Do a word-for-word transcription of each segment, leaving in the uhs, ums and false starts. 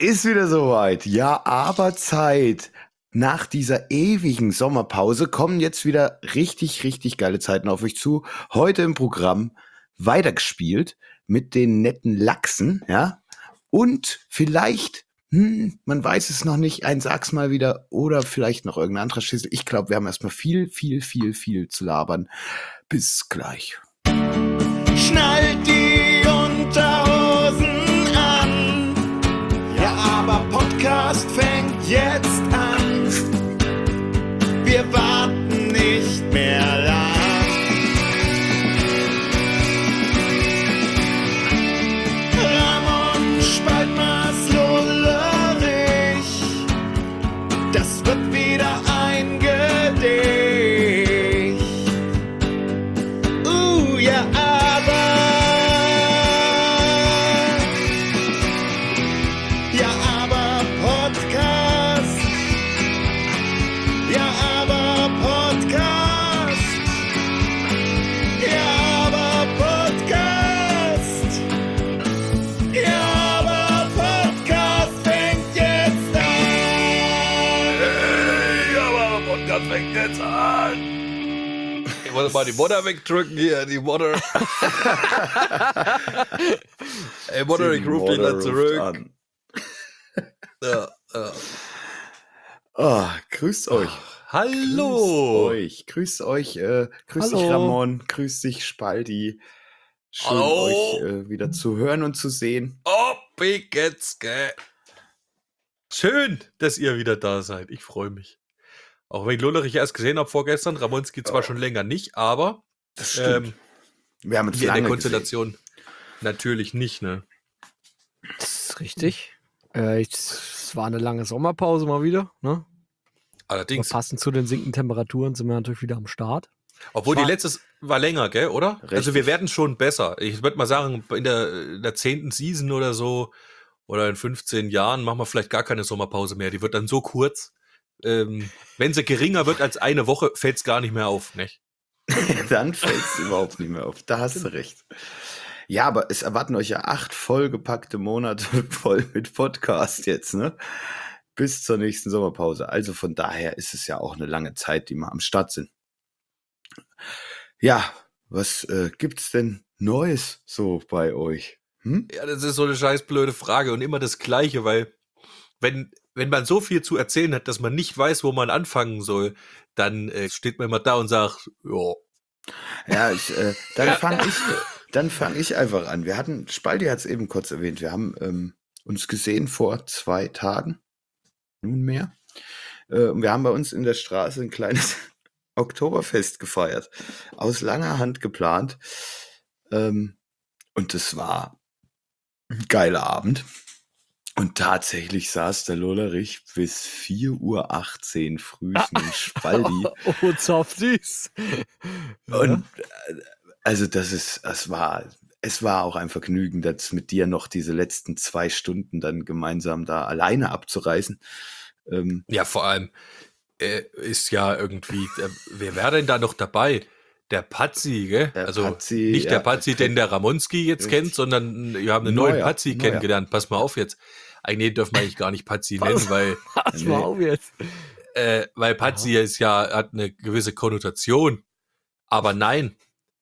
Ist wieder soweit. Ja, aber Zeit. Nach dieser ewigen Sommerpause kommen jetzt wieder richtig, richtig geile Zeiten auf euch zu. Heute im Programm weitergespielt mit den netten Lachsen, ja. Und vielleicht, hm, man weiß es noch nicht, ein Sag's mal wieder oder vielleicht noch irgendein anderer Schissel. Ich glaube, wir haben erstmal viel, viel, viel, viel zu labern. Bis gleich. Schnallt die Unterhosen an. Ja, aber Podcast fängt jetzt an. Wir warten nicht mehr lang. Ramon Spaltmaß Lullerich. Das wird wieder ein Gedicht. Uh, ja, aber. Ja, aber Podcast. Ja, aber Podcast. Ja, aber Podcast. Ja, aber Podcast fängt jetzt an. Hey, aber Podcast fängt jetzt an. Ich wollte mal die Mutter wegdrücken hier, die Mutter. Ey, Mutter, ich rufe dich dann zurück. Ja, ja. Oh, grüßt euch. Hallo. Grüßt euch. Grüßt euch. Äh, grüßt dich, Hallo. Ramon. Grüßt dich, Spaldi. Schön, Hallo. euch äh, wieder zu hören und zu sehen. Oh, wie geht's, gell? Schön, dass ihr wieder da seid. Ich freue mich. Auch wenn ich Lullerich erst gesehen habe vorgestern, Ramonski zwar Oh. schon länger nicht, aber Das stimmt. ähm, Wir haben uns hier in der lange Konstellation natürlich nicht, ne? Das ist richtig. Äh, ich- es war eine lange Sommerpause mal wieder. Ne? Aber Allerdings. passend zu den sinkenden Temperaturen sind wir natürlich wieder am Start. Obwohl die War- letztes war länger, gell, oder? Richtig. Also wir werden schon besser. Ich würde mal sagen, in der, in der zehnten Season oder so oder in fünfzehn Jahren machen wir vielleicht gar keine Sommerpause mehr. Die wird dann so kurz. Ähm, wenn sie geringer wird als eine Woche, fällt es gar nicht mehr auf, nicht? gesehen. Dann fällt es überhaupt nicht mehr auf. Da hast du recht. Ja, aber es erwarten euch ja acht vollgepackte Monate voll mit Podcast jetzt, ne? Bis zur nächsten Sommerpause. Also von daher ist es ja auch eine lange Zeit, die wir am Start sind. Ja, was äh, gibt's denn Neues so bei euch? Hm? Ja, das ist so eine scheiß blöde Frage und immer das Gleiche, weil wenn, wenn man so viel zu erzählen hat, dass man nicht weiß, wo man anfangen soll, dann äh, steht man immer da und sagt, ja, Ja, ich, äh, dann fange ich, dann fang ich einfach an. Wir hatten, Spaldi hat es eben kurz erwähnt, wir haben ähm, uns gesehen vor zwei Tagen, nunmehr. Äh, und wir haben bei uns in der Straße ein kleines Oktoberfest gefeiert. Aus langer Hand geplant. Ähm, und das war ein geiler Abend. Und tatsächlich saß der Lollerich bis vier Uhr achtzehn frühs mit Spaldi. Oh, Softies. Und äh, also das ist, es war, es war auch ein Vergnügen, das mit dir noch diese letzten zwei Stunden dann gemeinsam da alleine abzureißen. Ähm, ja, vor allem äh, ist ja irgendwie, äh, wer wäre denn da noch dabei? Der Pazzi, gell? Der also Pazzi, nicht ja, der Pazzi, der- den der Ramonski jetzt Richtig. kennt, sondern wir haben einen neuen Neuer, Pazzi neuer. kennengelernt. Pass mal auf jetzt. Eigentlich dürfen wir eigentlich gar nicht Pazzi nennen, weil, Pass Nee. mal auf jetzt. äh, weil Pazzi ist ja, hat eine gewisse Konnotation. Aber nein,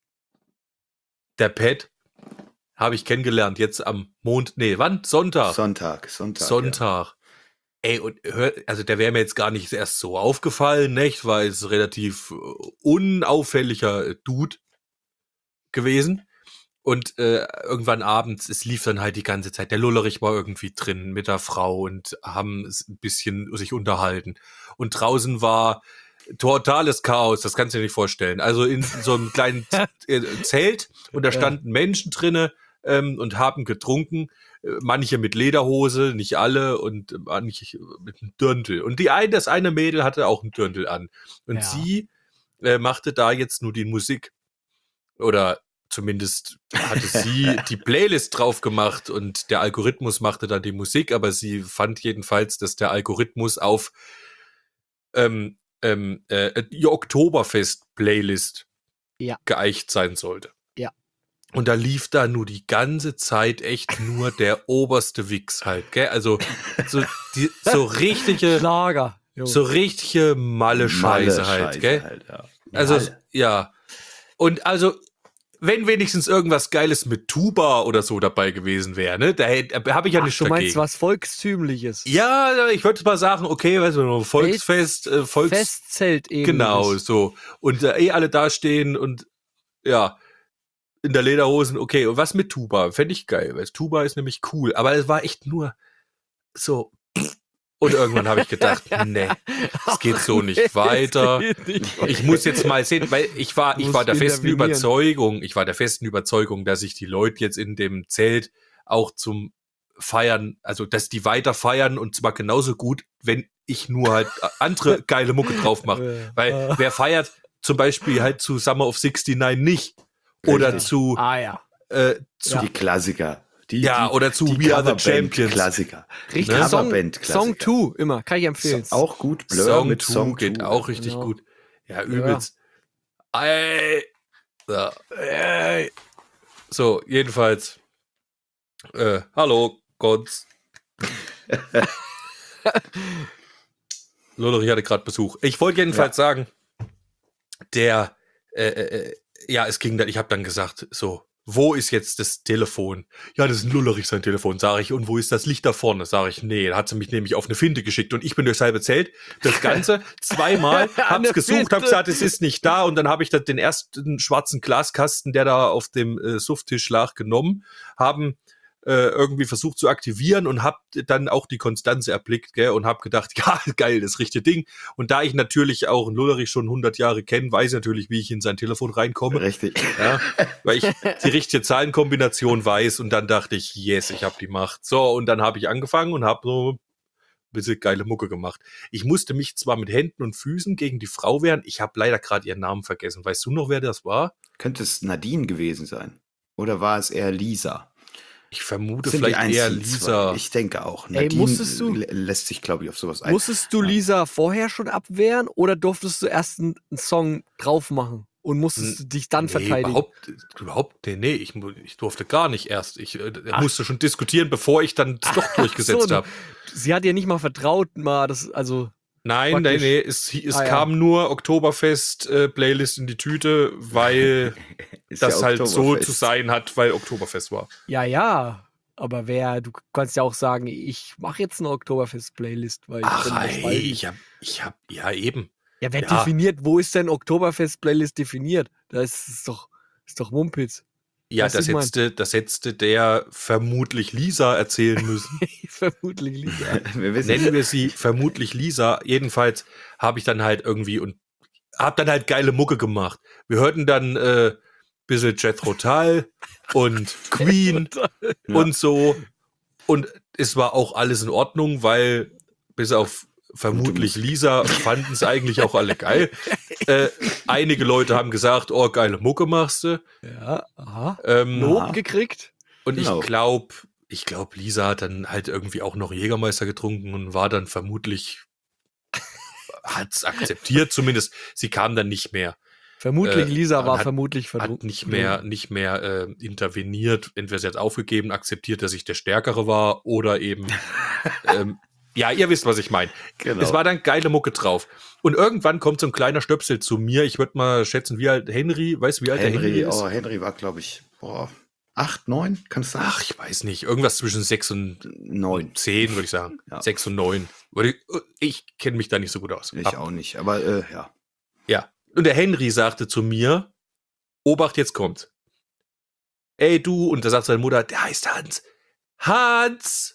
der Pet habe ich kennengelernt jetzt am Mond, nee, wann? Sonntag. Sonntag, Sonntag. Sonntag. Ey, und hör, also der wäre mir jetzt gar nicht erst so aufgefallen, nicht? Weil es relativ äh, unauffälliger äh, Dude gewesen. Und äh, irgendwann abends, es lief dann halt die ganze Zeit. Der Lullerich war irgendwie drin mit der Frau und haben es ein bisschen sich unterhalten. Und draußen war totales Chaos, das kannst du dir nicht vorstellen. Also in so einem kleinen äh, Zelt und da Ja. standen Menschen drinne ähm, und haben getrunken. Äh, Manche mit Lederhose, nicht alle und manche mit einem Dirndl. Und die ein, das eine Mädel hatte auch einen Dirndl an. Und Ja. sie äh, machte da jetzt nur die Musik. Oder zumindest hatte sie die Playlist drauf gemacht und der Algorithmus machte dann die Musik, aber sie fand jedenfalls, dass der Algorithmus auf ähm, ähm, äh, die Oktoberfest-Playlist Ja. geeicht sein sollte. Ja. Und da lief da nur die ganze Zeit echt nur der oberste Wichs halt, gell? Also so, die, so richtige, Schlager. Jo. so richtige Malle-Scheiße halt, Malle-Scheiße gell? halt, ja. Also, Malle. ja. Und also, wenn wenigstens irgendwas Geiles mit Tuba oder so dabei gewesen wäre, ne? Da, da habe ich ja Ach, nichts du meinst dagegen. was Volkstümliches. Ja, ich würde mal sagen, okay, weißt du, Volksfest, äh, Volks... Festzelt eben. Genau, so. Und äh, eh alle dastehen und ja, in der Lederhosen, okay. Und was mit Tuba? Fände ich geil, weil Tuba ist nämlich cool. Aber es war echt nur so. Und irgendwann habe ich gedacht, nee, es geht so nicht weiter. Ich muss jetzt mal sehen, weil ich war, ich Muss war der festen intervenieren. Überzeugung, ich war der festen Überzeugung, dass sich die Leute jetzt in dem Zelt auch zum Feiern, also dass die weiter feiern und zwar genauso gut, wenn ich nur halt andere geile Mucke drauf mache. Weil wer feiert zum Beispiel halt zu Summer of sixty-nine nicht oder Richtig. zu, Ah ja. äh, zu Ja. Die Klassiker. Die, Ja, die, oder zu die We Are the Coverband- Champions. Klassiker. Richtig. Ne? Song, Coverband-Klassiker. Song zwei, immer. Kann ich empfehlen. So, auch gut. Blur Song mit zwei Song geht zwei. auch richtig Genau. gut. Ja, übelst. Ey. Ja. Ey. So, jedenfalls. Äh, hallo, Gott. Lollerich hatte gerade Besuch. Ich wollte jedenfalls Ja. sagen, der, äh, äh, ja, es ging dann, ich habe dann gesagt, so, wo ist jetzt das Telefon? Ja, das ist ein Lullerich, sein Telefon, sage ich. Und wo ist das Licht da vorne? Sage ich, nee, da hat sie mich nämlich auf eine Finte geschickt. Und ich bin durchs halbe Zelt, das Ganze zweimal, hab's Eine gesucht, hab Finte. gesagt, es ist nicht da. Und dann habe ich da den ersten schwarzen Glaskasten, der da auf dem äh, Sufttisch lag, genommen, haben äh, irgendwie versucht zu aktivieren und hab dann auch die Konstanze erblickt, gell, und hab gedacht, ja, geil, das richtige Ding. Und da ich natürlich auch einen Lullerich schon hundert Jahre kenne, weiß ich natürlich, wie ich in sein Telefon reinkomme. Richtig. Ja, weil ich die richtige Zahlenkombination weiß und dann dachte ich, yes, ich habe die Macht. So, und dann habe ich angefangen und habe so ein bisschen geile Mucke gemacht. Ich musste mich zwar mit Händen und Füßen gegen die Frau wehren, ich habe leider gerade ihren Namen vergessen. Weißt du noch, wer das war? Könnte es Nadine gewesen sein? Oder war es eher Lisa? Ich vermute Sind die vielleicht eher einzigen Lisa. zwei? Ich denke auch. Ey, Nadine musstest du- lä- lässt sich, glaube ich, auf sowas ein. Musstest du Ja. Lisa vorher schon abwehren oder durftest du erst einen, einen Song drauf machen und musstest du dich dann Nee, verteidigen? überhaupt, überhaupt, nee, nee, ich, mu- ich durfte gar nicht erst. Ich äh, Ach. musste schon diskutieren, bevor ich dann es doch durchgesetzt so, habe. Sie hat dir nicht mal vertraut, mal das, also Nein, nee, praktisch. nee, es, es Ah, ja. kam nur Oktoberfest-Playlist in die Tüte, weil Ist das ja halt so Oktoberfest. zu sein hat, weil Oktoberfest war. ja, ja. Aber wer, du kannst ja auch sagen, ich mache jetzt eine Oktoberfest-Playlist, weil ich Ach, bin aus ey, Walden. ich hab, ich hab, ja eben. Ja, wer ja. definiert, wo ist denn Oktoberfest-Playlist definiert? Da ist es doch, ist doch Mumpitz. Ja, Weißt das du, ich mein- hätte, das hätte der vermutlich Lisa erzählen müssen. Vermutlich liegt er. Wir wissen Nennen wir sie vermutlich Lisa. Jedenfalls habe ich dann halt irgendwie und hab dann halt geile Mucke gemacht. Wir hörten dann äh, bisschen Jethro Tull und Queen Ja. und so. Und es war auch alles in Ordnung, weil bis auf vermutlich Musik. Lisa fanden es eigentlich auch alle geil. Äh, einige Leute haben gesagt, oh, geile Mucke machst du. Ja, aha. Ähm, Lob Ja. gekriegt. und Genau. ich glaube, ich glaube, Lisa hat dann halt irgendwie auch noch Jägermeister getrunken und war dann vermutlich, hat es akzeptiert zumindest. Sie kam dann nicht mehr, Vermutlich, Äh, Lisa war hat- vermutlich hat verdrungen. nicht mehr, nicht mehr äh, interveniert. Entweder sie hat aufgegeben, akzeptiert, dass ich der Stärkere war oder eben, ähm, ja, ihr wisst, was ich meine. Genau. Es war dann geile Mucke drauf. Und irgendwann kommt so ein kleiner Stöpsel zu mir. Ich würde mal schätzen, wie alt Henry, weißt du, wie alt der Henry, Henry ist? oh, Henry war, glaube ich, boah, acht, neun, kann es sein? Ach, ich weiß nicht. Irgendwas zwischen sechs und neun. zehn, würde ich sagen. Ja. Sechs und neun. Würde Ich, ich kenne mich da nicht so gut aus. Ich Ab- auch nicht, aber äh, ja. Ja. Und der Henry sagte zu mir, Obacht, jetzt kommt. Ey, du, und da sagt seine Mutter, der heißt Hans. Hans!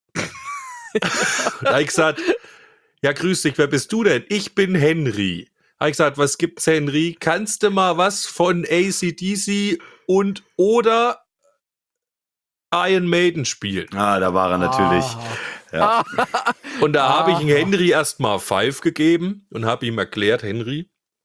da hab ich gesagt, ja, grüß dich, wer bist du denn? Ich bin Henry. Hab ich gesagt, was gibt's, Henry? Kannst du mal was von A C D C und oder Iron Maiden spielen? Ah, da war er natürlich. Ah. Ja. Und da habe ich ihm Aha. Henry erstmal Five gegeben und habe ihm erklärt, Henry,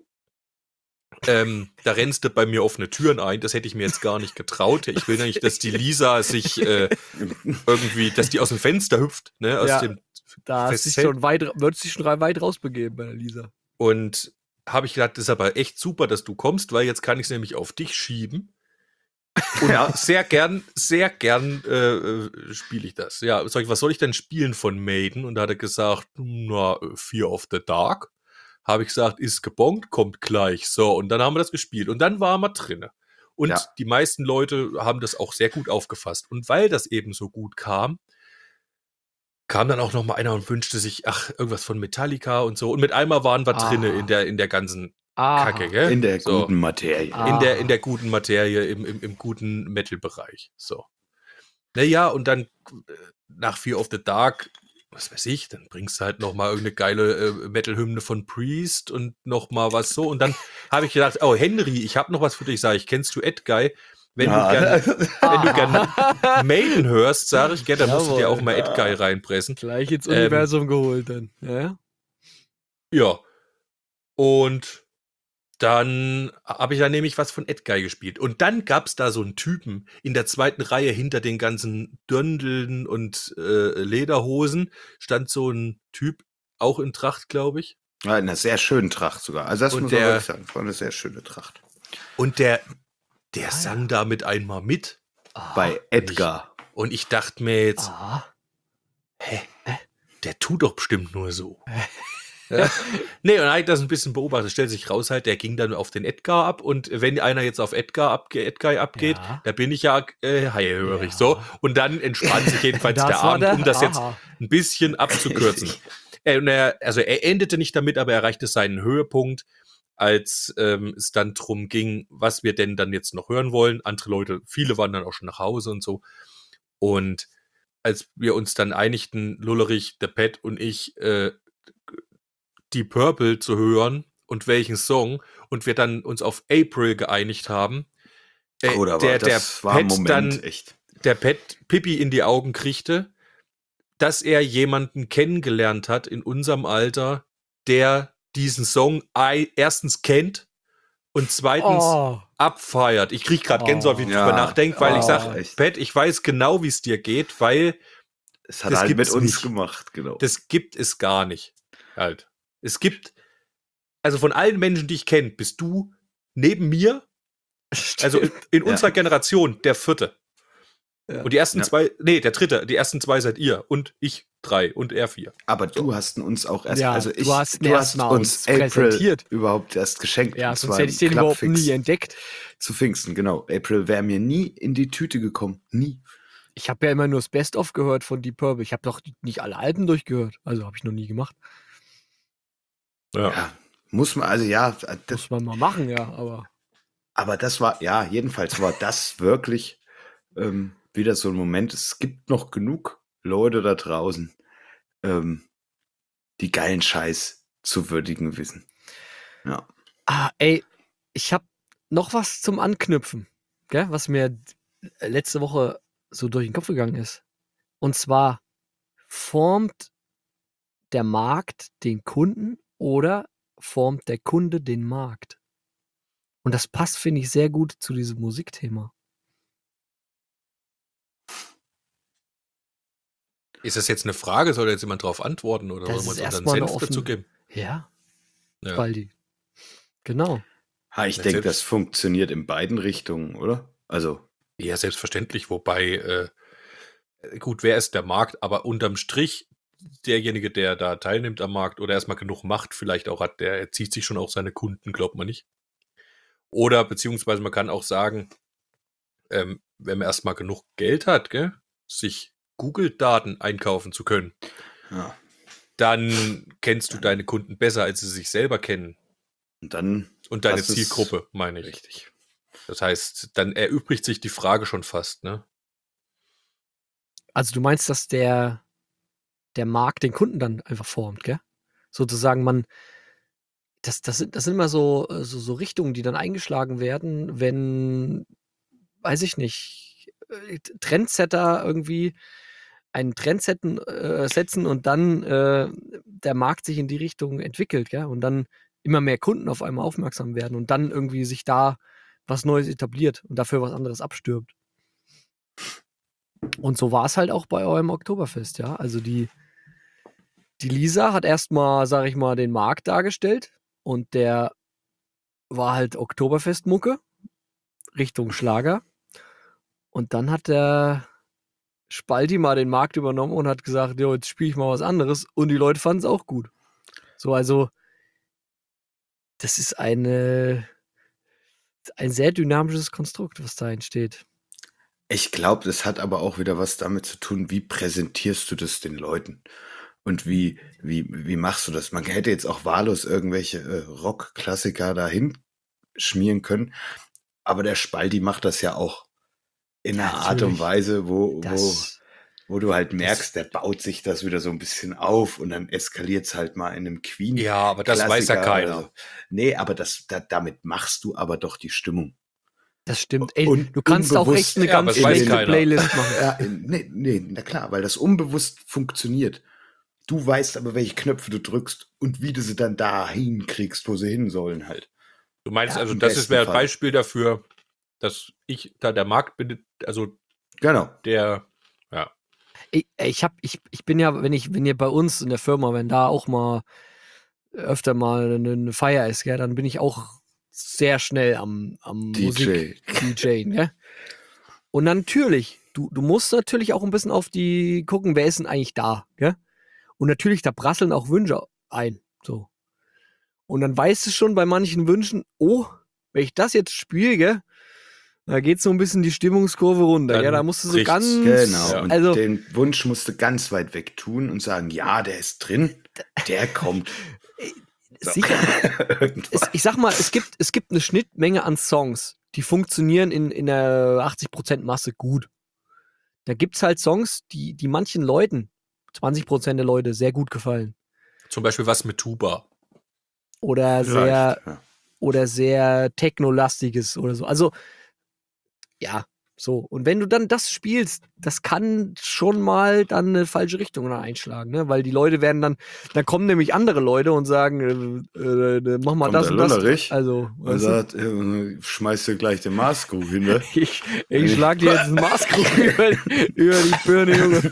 ähm, da rennst du bei mir offene Türen ein. Das hätte ich mir jetzt gar nicht getraut. Ich will nicht, dass die Lisa sich äh, irgendwie, dass die aus dem Fenster hüpft, ne, aus Ja. dem Da hast dich Festzelt. schon weit, würdest dich schon weit rausbegeben bei der Lisa. Und habe ich gedacht, das ist aber echt super, dass du kommst, weil jetzt kann ich es nämlich auf dich schieben. Und Ja. sehr gern, sehr gern äh, spiele ich das. Ja, sag ich, was soll ich denn spielen von Maiden? Und da hat er gesagt, na, Fear of the Dark. Habe ich gesagt, ist gebongt, kommt gleich. So, und dann haben wir das gespielt. Und dann waren wir drinne. Und Ja. die meisten Leute haben das auch sehr gut aufgefasst. Und weil das eben so gut kam, kam dann auch noch mal einer und wünschte sich, ach, irgendwas von Metallica und so. Und mit einmal waren wir Ah. drinne in der, in der ganzen Aha. Kacke, gell? In der so. guten Materie. Ah. In der, in der guten Materie, im, im, im guten Metal-Bereich. So. Naja, und dann äh, nach Fear of the Dark, was weiß ich, dann bringst du halt noch mal irgendeine geile äh, Metal-Hymne von Priest und noch mal was so. Und dann habe ich gedacht, oh, Henry, ich habe noch was für dich, sag ich, kennst du Edguy? Wenn Ja. du gern, wenn du gern Maiden hörst, sage ich, gell, dann musst du dir Jawohl. auch mal Edguy reinpressen. Gleich ins Ähm, Universum geholt dann. Ja? Ja. Und dann habe ich da nämlich was von Edguy gespielt. Und dann gab es da so einen Typen in der zweiten Reihe hinter den ganzen Döndeln und äh, Lederhosen stand so ein Typ, auch in Tracht, glaube ich. Ja, in einer sehr schönen Tracht sogar. Also das Und muss man der- wirklich sagen. Das war eine sehr schöne Tracht. Und der, der Ah, sang damit einmal mit. Ah. Bei Edgar. Und ich dachte mir jetzt, Ah. hä, der tut doch bestimmt nur so. Ja. Nee, und dann habe ich das ein bisschen beobachtet. Stellt sich raus halt, der ging dann auf den Edgar ab. Und wenn einer jetzt auf Edgar abge Edgar abgeht, Ja. da bin ich ja äh, heihörig. Ja. So. Und dann entspannt sich jedenfalls Das der war Abend, der- um das jetzt aha. ein bisschen abzukürzen. äh, und er, also er endete nicht damit, aber er erreichte seinen Höhepunkt, als ähm, es dann drum ging, was wir denn dann jetzt noch hören wollen. Andere Leute, viele waren dann auch schon nach Hause und so. Und als wir uns dann einigten, Lullerich, der Pat und ich, äh, die Purple zu hören und welchen Song und wir dann uns auf April geeinigt haben, äh, Oder aber der, der das war ein Pat Moment, dann echt. der Pat Pippi in die Augen kriegte, dass er jemanden kennengelernt hat in unserem Alter, der diesen Song ei- erstens kennt und zweitens Oh. abfeiert. Ich krieg gerade Gänsehaut, wie ich Ja. drüber nachdenke, weil ich Oh, sage, echt. Pat, ich weiß genau, wie es dir geht, weil Es hat das halt mit gibt's uns nicht. gemacht, genau. das gibt es gar nicht. Halt. Es gibt, also von allen Menschen, die ich kenne, bist du neben mir, also in, in Ja. unserer Generation, der vierte. Ja. Und die ersten Ja. zwei, nee, der dritte, die ersten zwei seid ihr und ich drei und er vier. Aber du hast uns auch erst, Ja, also du ich, hast ihn du erst hast mal uns uns April präsentiert. überhaupt erst geschenkt. Ja, und sonst zwar hätte ich den im überhaupt Clubfix nie entdeckt. zu Pfingsten, genau. April wäre mir nie in die Tüte gekommen. Nie. Ich habe ja immer nur das Best-of gehört von Deep Purple. Ich habe doch nicht alle Alben durchgehört. Also habe ich noch nie gemacht. Ja, muss man, also ja, das, Muss man mal machen, ja. Aber aber das war, ja, jedenfalls war das wirklich ähm, wieder so ein Moment. Es gibt noch genug Leute da draußen, ähm, die geilen Scheiß zu würdigen wissen. Ja. ah, ey, ich habe noch was zum Anknüpfen, gell, was mir letzte Woche so durch den Kopf gegangen ist. Und zwar formt der Markt den Kunden oder formt der Kunde den Markt? Und das passt, finde ich, sehr gut zu diesem Musikthema. Ist das jetzt eine Frage? Soll da jetzt jemand drauf antworten oder Das wollen wir ist uns unseren erstmal eine Senf dazu offene- geben? Ja, Ja. Baldi. Genau. Ha, ich Ja, denke, selbst- das funktioniert in beiden Richtungen, oder? Also, Ja, selbstverständlich, wobei, äh, gut, wer ist der Markt, aber unterm Strich, derjenige, der da teilnimmt am Markt oder erstmal genug Macht vielleicht auch hat, der zieht sich schon auch seine Kunden, glaubt man nicht. Oder beziehungsweise man kann auch sagen, ähm, wenn man erstmal genug Geld hat, gell, sich Google-Daten einkaufen zu können, ja. dann kennst du deine Kunden besser, als sie sich selber kennen. Und dann Und deine hast du's- Zielgruppe, meine ich. Richtig. Das heißt, dann erübrigt sich die Frage schon fast, ne? Also du meinst, dass der, der Markt den Kunden dann einfach formt, gell? Sozusagen, man, das, das, sind, das sind immer so, äh, so, so Richtungen, die dann eingeschlagen werden, wenn, weiß ich nicht, äh, Trendsetter irgendwie einen Trend setzen, äh, setzen und dann äh, der Markt sich in die Richtung entwickelt, gell? Und dann immer mehr Kunden auf einmal aufmerksam werden und dann irgendwie sich da was Neues etabliert und dafür was anderes abstirbt. Und so war es halt auch bei eurem Oktoberfest, ja. Also die, die Lisa hat erstmal, sag ich mal, den Markt dargestellt und der war halt Oktoberfestmucke Richtung Schlager. Und dann hat der Spalti mal den Markt übernommen und hat gesagt, jo, jetzt spiele ich mal was anderes. Und die Leute fanden es auch gut. So, also, das ist eine, ein sehr dynamisches Konstrukt, was da entsteht. Ich glaube, das hat aber auch wieder was damit zu tun, wie präsentierst du das den Leuten? Und wie, wie, wie machst du das? Man hätte jetzt auch wahllos irgendwelche äh, Rock-Klassiker dahin schmieren können, aber der Spalti macht das ja auch in Ja, einer Art und natürlich. Weise, wo, wo, Das, wo du halt merkst, der baut sich das wieder so ein bisschen auf und dann eskaliert es halt mal in einem Queen. Ja, aber das weiß ja Klassiker oder keiner. so. Nee, aber das, da, damit machst du aber doch die Stimmung. das stimmt. Ey, Und du kannst auch unbewusst- echt eine Ja, aber ganz das weiß schlechte keiner. Playlist machen. Ja, in- nee, nee, na klar, weil das unbewusst funktioniert. Du weißt aber, welche Knöpfe du drückst und wie du sie dann dahin kriegst, wo sie hin sollen halt. Du meinst Ja, also, im das ist besten wäre ein Fall. Beispiel dafür, dass ich da der Markt bin, also Genau. der, ja. Ich, ich, hab, ich, ich bin ja, wenn ich, wenn ihr bei uns in der Firma, wenn da auch mal öfter mal eine, eine Feier ist, gell, dann bin ich auch sehr schnell am, am D J. Musik D J, gell? Und natürlich, du, du musst natürlich auch ein bisschen auf die gucken, wer ist denn eigentlich da, gell? Und natürlich, da prasseln auch Wünsche ein, so. Und dann weißt du schon bei manchen Wünschen, oh, wenn ich das jetzt spiele, gell, da geht so ein bisschen die Stimmungskurve runter, Dann gell? Da musst du so bricht's. ganz, Genau. Ja. Und also den Wunsch musst du ganz weit weg tun und sagen, ja, der ist drin, der kommt. So. sicher. Irgendwann. Es, ich sag mal, es gibt, es gibt eine Schnittmenge an Songs, die funktionieren in, in der achtzig Prozent Masse gut. Da gibt's halt Songs, die, die manchen Leuten, zwanzig Prozent der Leute, sehr gut gefallen. Zum Beispiel was mit Tuba. Oder sehr, Vielleicht, ja. oder sehr technolastiges oder so. Also, ja, so. Und wenn du dann das spielst, das kann schon mal dann eine falsche Richtung einschlagen, ne? Weil die Leute werden dann, dann kommen nämlich andere Leute und sagen, äh, äh, mach mal Kommt das der und das. Lullerich Also, Und weißt du? sagt, äh, schmeißt dir gleich den Maßkrug hin, ne? Ich, ich schlag dir jetzt einen Maßkrug über, über die Birne, Junge.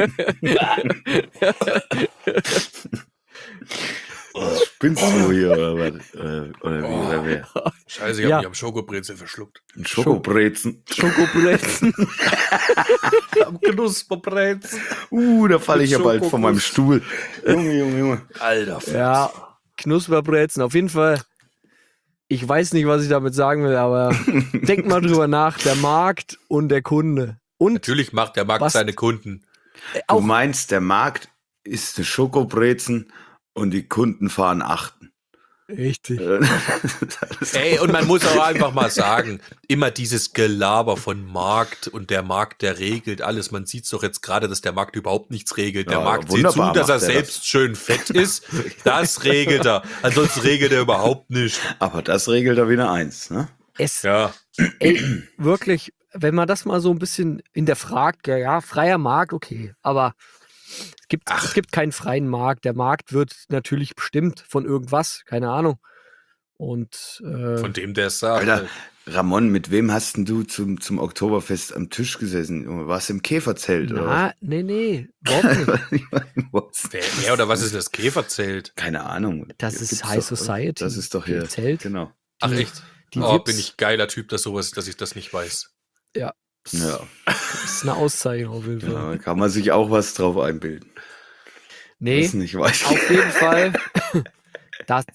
Was spinnst du hier, oder was? Äh, Oder wie, Oh. oder wer? Scheiße, ich Ja. hab mich am Schokobrezel verschluckt. Ein Schokobrezen. Schokobrezen. Am Knusperbrezel. Uh, da falle ich ja Mit bald von meinem Schokokuss. Stuhl. Junge, Junge, Junge. Alter, Fritz. Ja, Knusperbrezen. Auf jeden Fall, ich weiß nicht, was ich damit sagen will, aber denk mal drüber nach. Der Markt und der Kunde. Und Natürlich macht der Markt Was- seine Kunden. Du auch, meinst, der Markt ist eine Schokobrezen und die Kunden fahren achten. richtig. Äh, das ist Ey, und man muss auch einfach mal sagen, immer dieses Gelaber von Markt und der Markt, der regelt alles. Man sieht doch jetzt gerade, dass der Markt überhaupt nichts regelt. Der Ja, Markt sieht zu, wunderbar dass er macht er selbst schön fett ist. Das regelt er. Ansonsten regelt er überhaupt nicht. Aber das regelt er wieder eins, ne? Es, Ja, ey, wirklich, wenn man das mal so ein bisschen hinterfragt, ja, ja, freier Markt, okay, aber es gibt, Ach. es gibt keinen freien Markt. Der Markt wird natürlich bestimmt von irgendwas, keine Ahnung. Und äh, von dem, der es sagt. Alter, Ramon, mit wem hast denn du zum, zum Oktoberfest am Tisch gesessen? Junge, warst du im Käferzelt, oder na, nee, nee, überhaupt nicht. was? Wer, wer oder was ist das Käferzelt? Keine Ahnung. Das Ja, ist gibt's High doch, oder? Society. Das ist doch hier. Zelt. Genau. Ach Die- echt? die Oh, Vips. bin ich geiler Typ, dass sowas, dass ich das nicht weiß. Ja, Das ist eine Auszeichnung auf jeden Fall. ja, da kann man sich auch was drauf einbilden. Nee, Das nicht weiß. auf jeden Fall. Das,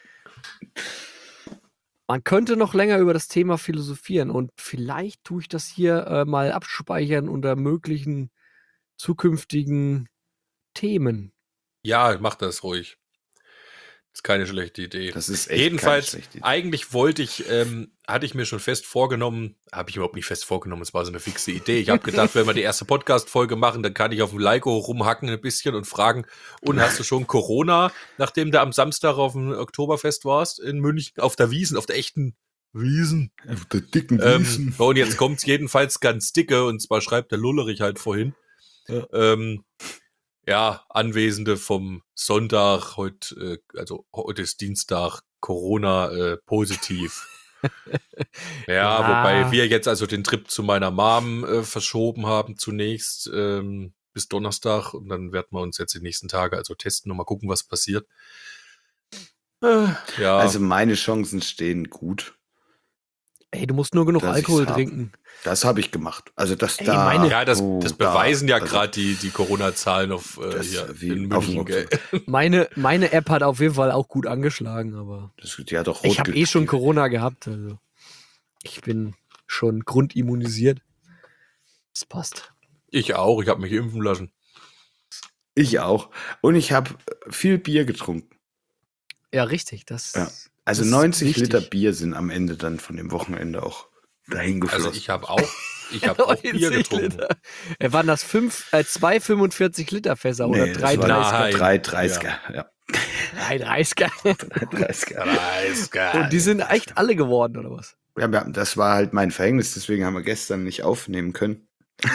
man könnte noch länger über das Thema philosophieren und vielleicht tue ich das hier äh, mal abspeichern unter möglichen zukünftigen Themen. Ja, mach das ruhig. Ist keine schlechte Idee. Das ist echt Jedenfalls, keine schlechte Idee. eigentlich wollte ich, ähm, hatte ich mir schon fest vorgenommen, habe ich überhaupt nicht fest vorgenommen, es war so eine fixe Idee. Ich habe gedacht, wenn wir die erste Podcast-Folge machen, dann kann ich auf dem Leiko rumhacken ein bisschen und fragen, und hast du schon Corona, nachdem du am Samstag auf dem Oktoberfest warst in München, auf der Wiesn, auf der echten Wiesn? Auf der dicken Ähm, Wiesen. und jetzt kommt's jedenfalls ganz dicke, und zwar schreibt der Lullerich halt vorhin. Ja. Ähm, ja, Anwesende vom Sonntag, heute, äh, also heute ist Dienstag, Corona äh, positiv. ja, Ja. wobei wir jetzt also den Trip zu meiner Mom äh, verschoben haben zunächst ähm, bis Donnerstag, und dann werden wir uns jetzt die nächsten Tage also testen und mal gucken, was passiert. Äh, ja, Also meine Chancen stehen gut. Ey, du musst nur genug dass ich's Alkohol hab. trinken. Das habe ich gemacht. Also das Ey, da. meine- Ja, das, oh, das da, beweisen ja also gerade die, die Corona-Zahlen auf äh, das hier wie in auf dem München. Oktober. Gell? Meine, meine App hat auf jeden Fall auch gut angeschlagen, aber Das, die hat doch ich rot habe eh schon gekriegt. Corona gehabt. Also ich bin schon grundimmunisiert. Das passt. Ich auch, ich habe mich impfen lassen. Ich auch. Und ich habe viel Bier getrunken. Ja, richtig. Das, Ja. Also das ist neunzig wichtig. Liter Bier sind am Ende dann von dem Wochenende auch dahin geflossen. Also ich habe auch, ich habe auch Bier neunzig getrunken. Liter. Äh, waren das fünf, äh, zwei fünfundvierzig Liter Fässer oder Nee, drei das war dreißiger? Nein. drei dreißiger. Ja. Drei dreißiger. drei dreißiger. Und die sind echt alle geworden, oder was? Ja, wir haben- das war halt mein Verhängnis, deswegen haben wir gestern nicht aufnehmen können.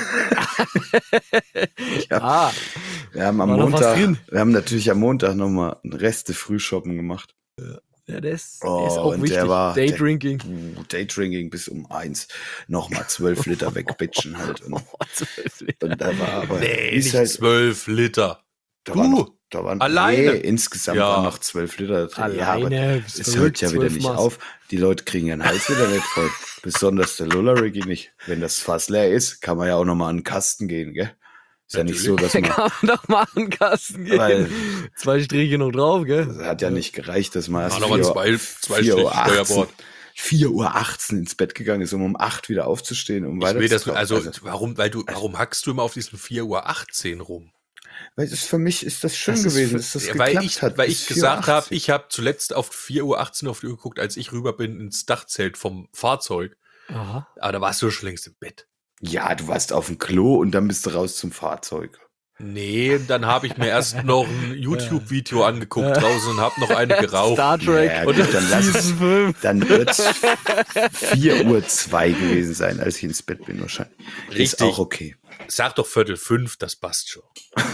Ja. Ah, Wir haben am War noch was Montag, drin? wir haben natürlich am Montag nochmal Reste Frühshoppen gemacht. ja, der ist, Oh, der ist auch und wichtig. der war- der- Daydrinking. Uh, Daydrinking bis um eins. Nochmal zwölf Liter wegbitchen halt. Und, Oh, zwölf Liter. und da war aber, Nee, ist nicht halt, zwölf Liter. da Du, waren noch, da waren, alleine? Nee, insgesamt Ja. waren noch zwölf Liter drin. Ja, aber Alleine. bist es verrückt, hört ja wieder zwölf nicht Maß. auf. Die Leute kriegen ihren Hals wieder nicht voll. Besonders der Lulla-Ricky nicht. Wenn das Fass leer ist, kann man ja auch nochmal an den Kasten gehen, gell? Ist ja nicht so, dass Da man, kann man doch mal an den Kasten gehen. Weil- Zwei Striche noch drauf, gell? es hat ja nicht gereicht, dass man erst Ah, nochmal vier Uhr- zwei, zwei vier Strich Uhr achtzehn Steuerbord. vier Uhr achtzehn ins Bett gegangen ist, um um acht wieder aufzustehen, um Ich weiter will das, zu also, also, warum, weil du, warum hackst du immer auf diesen vier Uhr achtzehn rum? weil es für mich ist das schön Das ist gewesen, für- dass das Ja, geklappt weil ich, hat. weil bis ich gesagt habe, vier Uhr ich habe zuletzt auf vier Uhr achtzehn auf die Uhr geguckt, als ich rüber bin ins Dachzelt vom Fahrzeug. Aha. Aber da warst du schon längst im Bett. achtzehn. Ja, du warst auf dem Klo und dann bist du raus zum Fahrzeug. Nee, dann habe ich mir erst noch ein YouTube-Video angeguckt draußen und habe noch eine geraucht. Star Trek. Ja, Und gut, dann lass es. Season fünf. Dann wird es vier Uhr zwei gewesen sein, als ich ins Bett bin wahrscheinlich. Ist Richtig. auch okay. Sag doch Viertel fünf, das passt schon.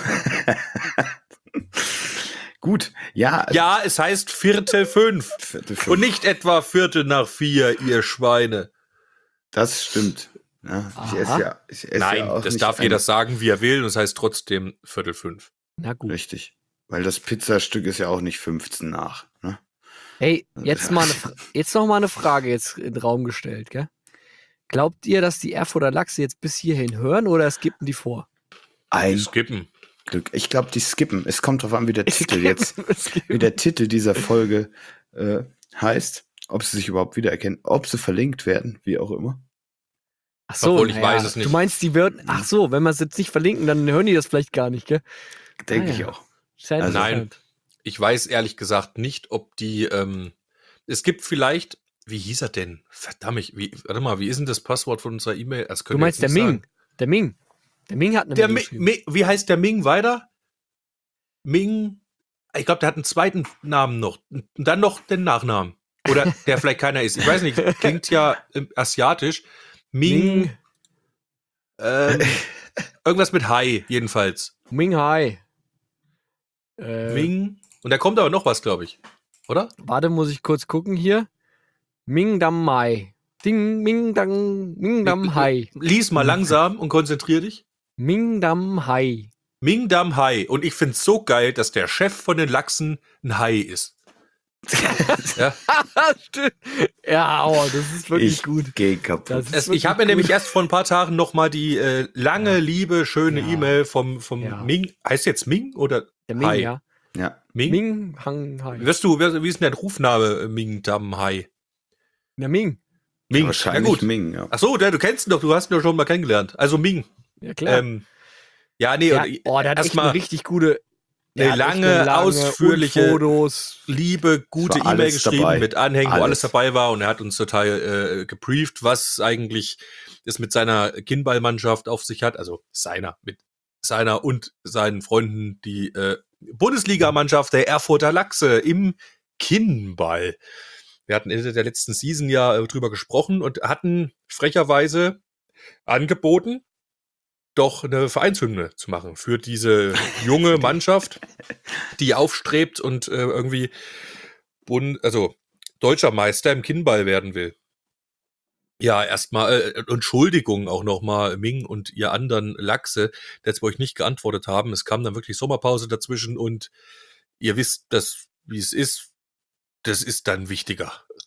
Gut, ja. Ja, es heißt Viertel fünf. Viertel fünf. Und nicht etwa Viertel nach vier, ihr Schweine. Das stimmt. Ja, ich Aha. esse ja, ich esse Nein, ja auch das nicht darf ein- jeder sagen, wie er will. Und es heißt trotzdem Viertel fünf. Na gut. Richtig. Weil das Pizzastück ist ja auch nicht fünfzehn nach. Ne? Hey, jetzt, mal eine, Fra- jetzt noch mal eine Frage jetzt in den Raum gestellt, gell? Glaubt ihr, dass die Erfurter Lachse jetzt bis hierhin hören oder skippen die vor? Ein Skippen. Glück. Ich glaube, die skippen. Es kommt drauf an, wie der Titel jetzt, Skippen. wie der Titel dieser Folge äh, heißt, ob sie sich überhaupt wiedererkennen, ob sie verlinkt werden, wie auch immer. Ach so, Obwohl, ich naja, weiß es nicht. Du meinst, die würden. Ach so, wenn wir es jetzt nicht verlinken, dann hören die das vielleicht gar nicht, gell? Denke Ah, ich ja. auch. Sehr Also- interessant. Ich weiß ehrlich gesagt nicht, ob die, ähm, es gibt vielleicht, wie hieß er denn? Verdammt, wie, warte mal, wie ist denn das Passwort von unserer E-Mail? Das Du können wir meinst der jetzt nicht Ming. Der Ming. Der Ming hat eine Der Mail Mi, geschrieben. Mi, wie heißt der Ming weiter? Ming, ich glaube, der hat einen zweiten Namen noch. Und dann noch den Nachnamen. Oder der vielleicht keiner ist. Ich weiß nicht, klingt ja ähm, asiatisch. Ming, Ming. ähm, irgendwas mit Hai, jedenfalls. Ming Hai. Äh, Ming. Und da kommt aber noch was, glaube ich. Oder? Warte, muss ich kurz gucken hier. Ming Dam Mai. Ding, Ming Dang, Ming Dam Hai. Lies mal langsam und konzentrier dich. Ming Dam Hai. Ming Dam Hai. Und ich finde es so geil, dass der Chef von den Lachsen ein Hai ist. Ja. Stimmt. Ja, oh, das ist wirklich Ich gut. gehe kaputt. Das ist Es, ich wirklich habe mir gut. nämlich erst vor ein paar Tagen noch mal die äh, lange, liebe, schöne Ja. E-Mail vom, vom Ja. Ming. Heißt jetzt Ming oder Der Ming, Hai? ja. Ja. Ming? Ming Hang Hai. Wirst du, wer- wie ist denn dein Rufname, äh, Ming Dam Hai? Der Ming. Ming. Wahrscheinlich ja, gut. Ming, ja. Ach so, der, du kennst ihn doch, du hast ihn doch schon mal kennengelernt. Also Ming. Ja, klar. Ähm, ja, nee, ja, und oh, der hat echt erstmal eine richtig gute. der eine hat echt lange, ausführliche- und Fotos. liebe, gute Es war E-Mail alles geschrieben dabei. mit Anhängen, wo alles Alles. dabei war und er hat uns total äh, gebrieft, was eigentlich es mit seiner Kinnballmannschaft auf sich hat, also seiner, mit seiner und seinen Freunden, die äh, Bundesligamannschaft der Erfurter Lachse im Kinnball. Wir hatten Ende der letzten Season ja äh, drüber gesprochen und hatten frecherweise angeboten, doch eine Vereinshymne zu machen für diese junge Mannschaft, die aufstrebt und äh, irgendwie Bund, also deutscher Meister im Kinnball werden will. Ja, erstmal äh, Entschuldigung auch nochmal Ming und ihr anderen Lachse, dass wir euch nicht geantwortet haben. Es kam dann wirklich Sommerpause dazwischen und ihr wisst, dass, wie es ist, das ist dann wichtiger.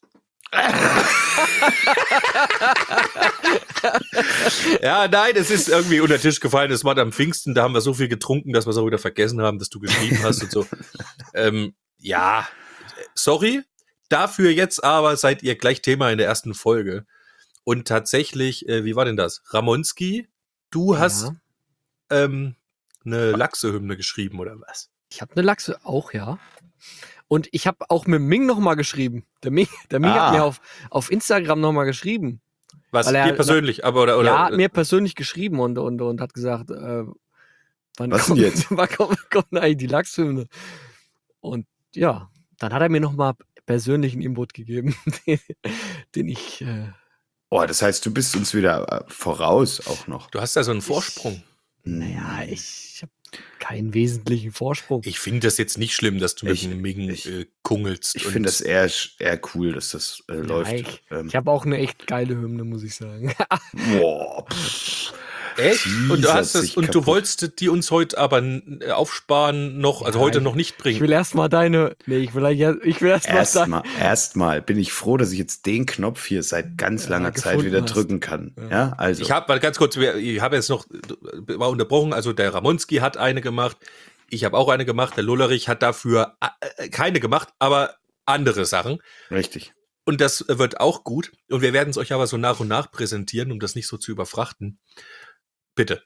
Ja, nein, es ist irgendwie unter den Tisch gefallen. Es war am Pfingsten, da haben wir so viel getrunken, dass wir es auch wieder vergessen haben, dass du geschrieben hast und so. ähm, ja, sorry. Dafür jetzt aber seid ihr gleich Thema in der ersten Folge. Und tatsächlich, äh, wie war denn das? Ramonski, du hast Ja. ähm, eine Lachse-Hymne geschrieben, oder was? Ich habe eine Lachse auch, ja. Und ich habe auch mit Ming nochmal geschrieben. Der Ming, der Ming Ah. hat mir auf, auf Instagram nochmal geschrieben. Was, Weil er- dir persönlich, aber oder, oder ja, hat mir persönlich geschrieben und, und, und hat gesagt, äh, wann Was denn kommt, jetzt? wann kommt, kommt eigentlich die Lachshymne? Und ja, dann hat er mir nochmal persönlichen Input gegeben, den, den ich... Äh, Oh, das heißt, du bist uns wieder äh, voraus auch noch. du hast da so einen Vorsprung. naja, ich habe keinen wesentlichen Vorsprung. Ich finde das jetzt nicht schlimm, dass du mit Ich- dem Ming ich- äh, kungelst. Ich und- finde das eher, eher cool, dass das äh, läuft. ich Ähm, ich habe auch eine echt geile Hymne, muss ich sagen. boah, pff. Echt? Und du hast Teasert es, sich und du kaputt. wolltest die uns heute aber n- aufsparen noch, also Ja, heute ich- noch nicht Ich bringen. will erstmal deine... Nee, ich will, ich will erstmal deine... Erstmal, erstmal bin ich froh, dass ich jetzt den Knopf hier seit ganz Ja, langer Zeit gefunden wieder hast. drücken kann. Ja. Ja, also. Ich habe ganz kurz, ich habe jetzt noch, war unterbrochen, also der Ramonski hat eine gemacht, ich habe auch eine gemacht, der Lullerich hat dafür äh, keine gemacht, aber andere Sachen. richtig. Und das wird auch gut. Und wir werden es euch aber so nach und nach präsentieren, um das nicht so zu überfrachten. Bitte.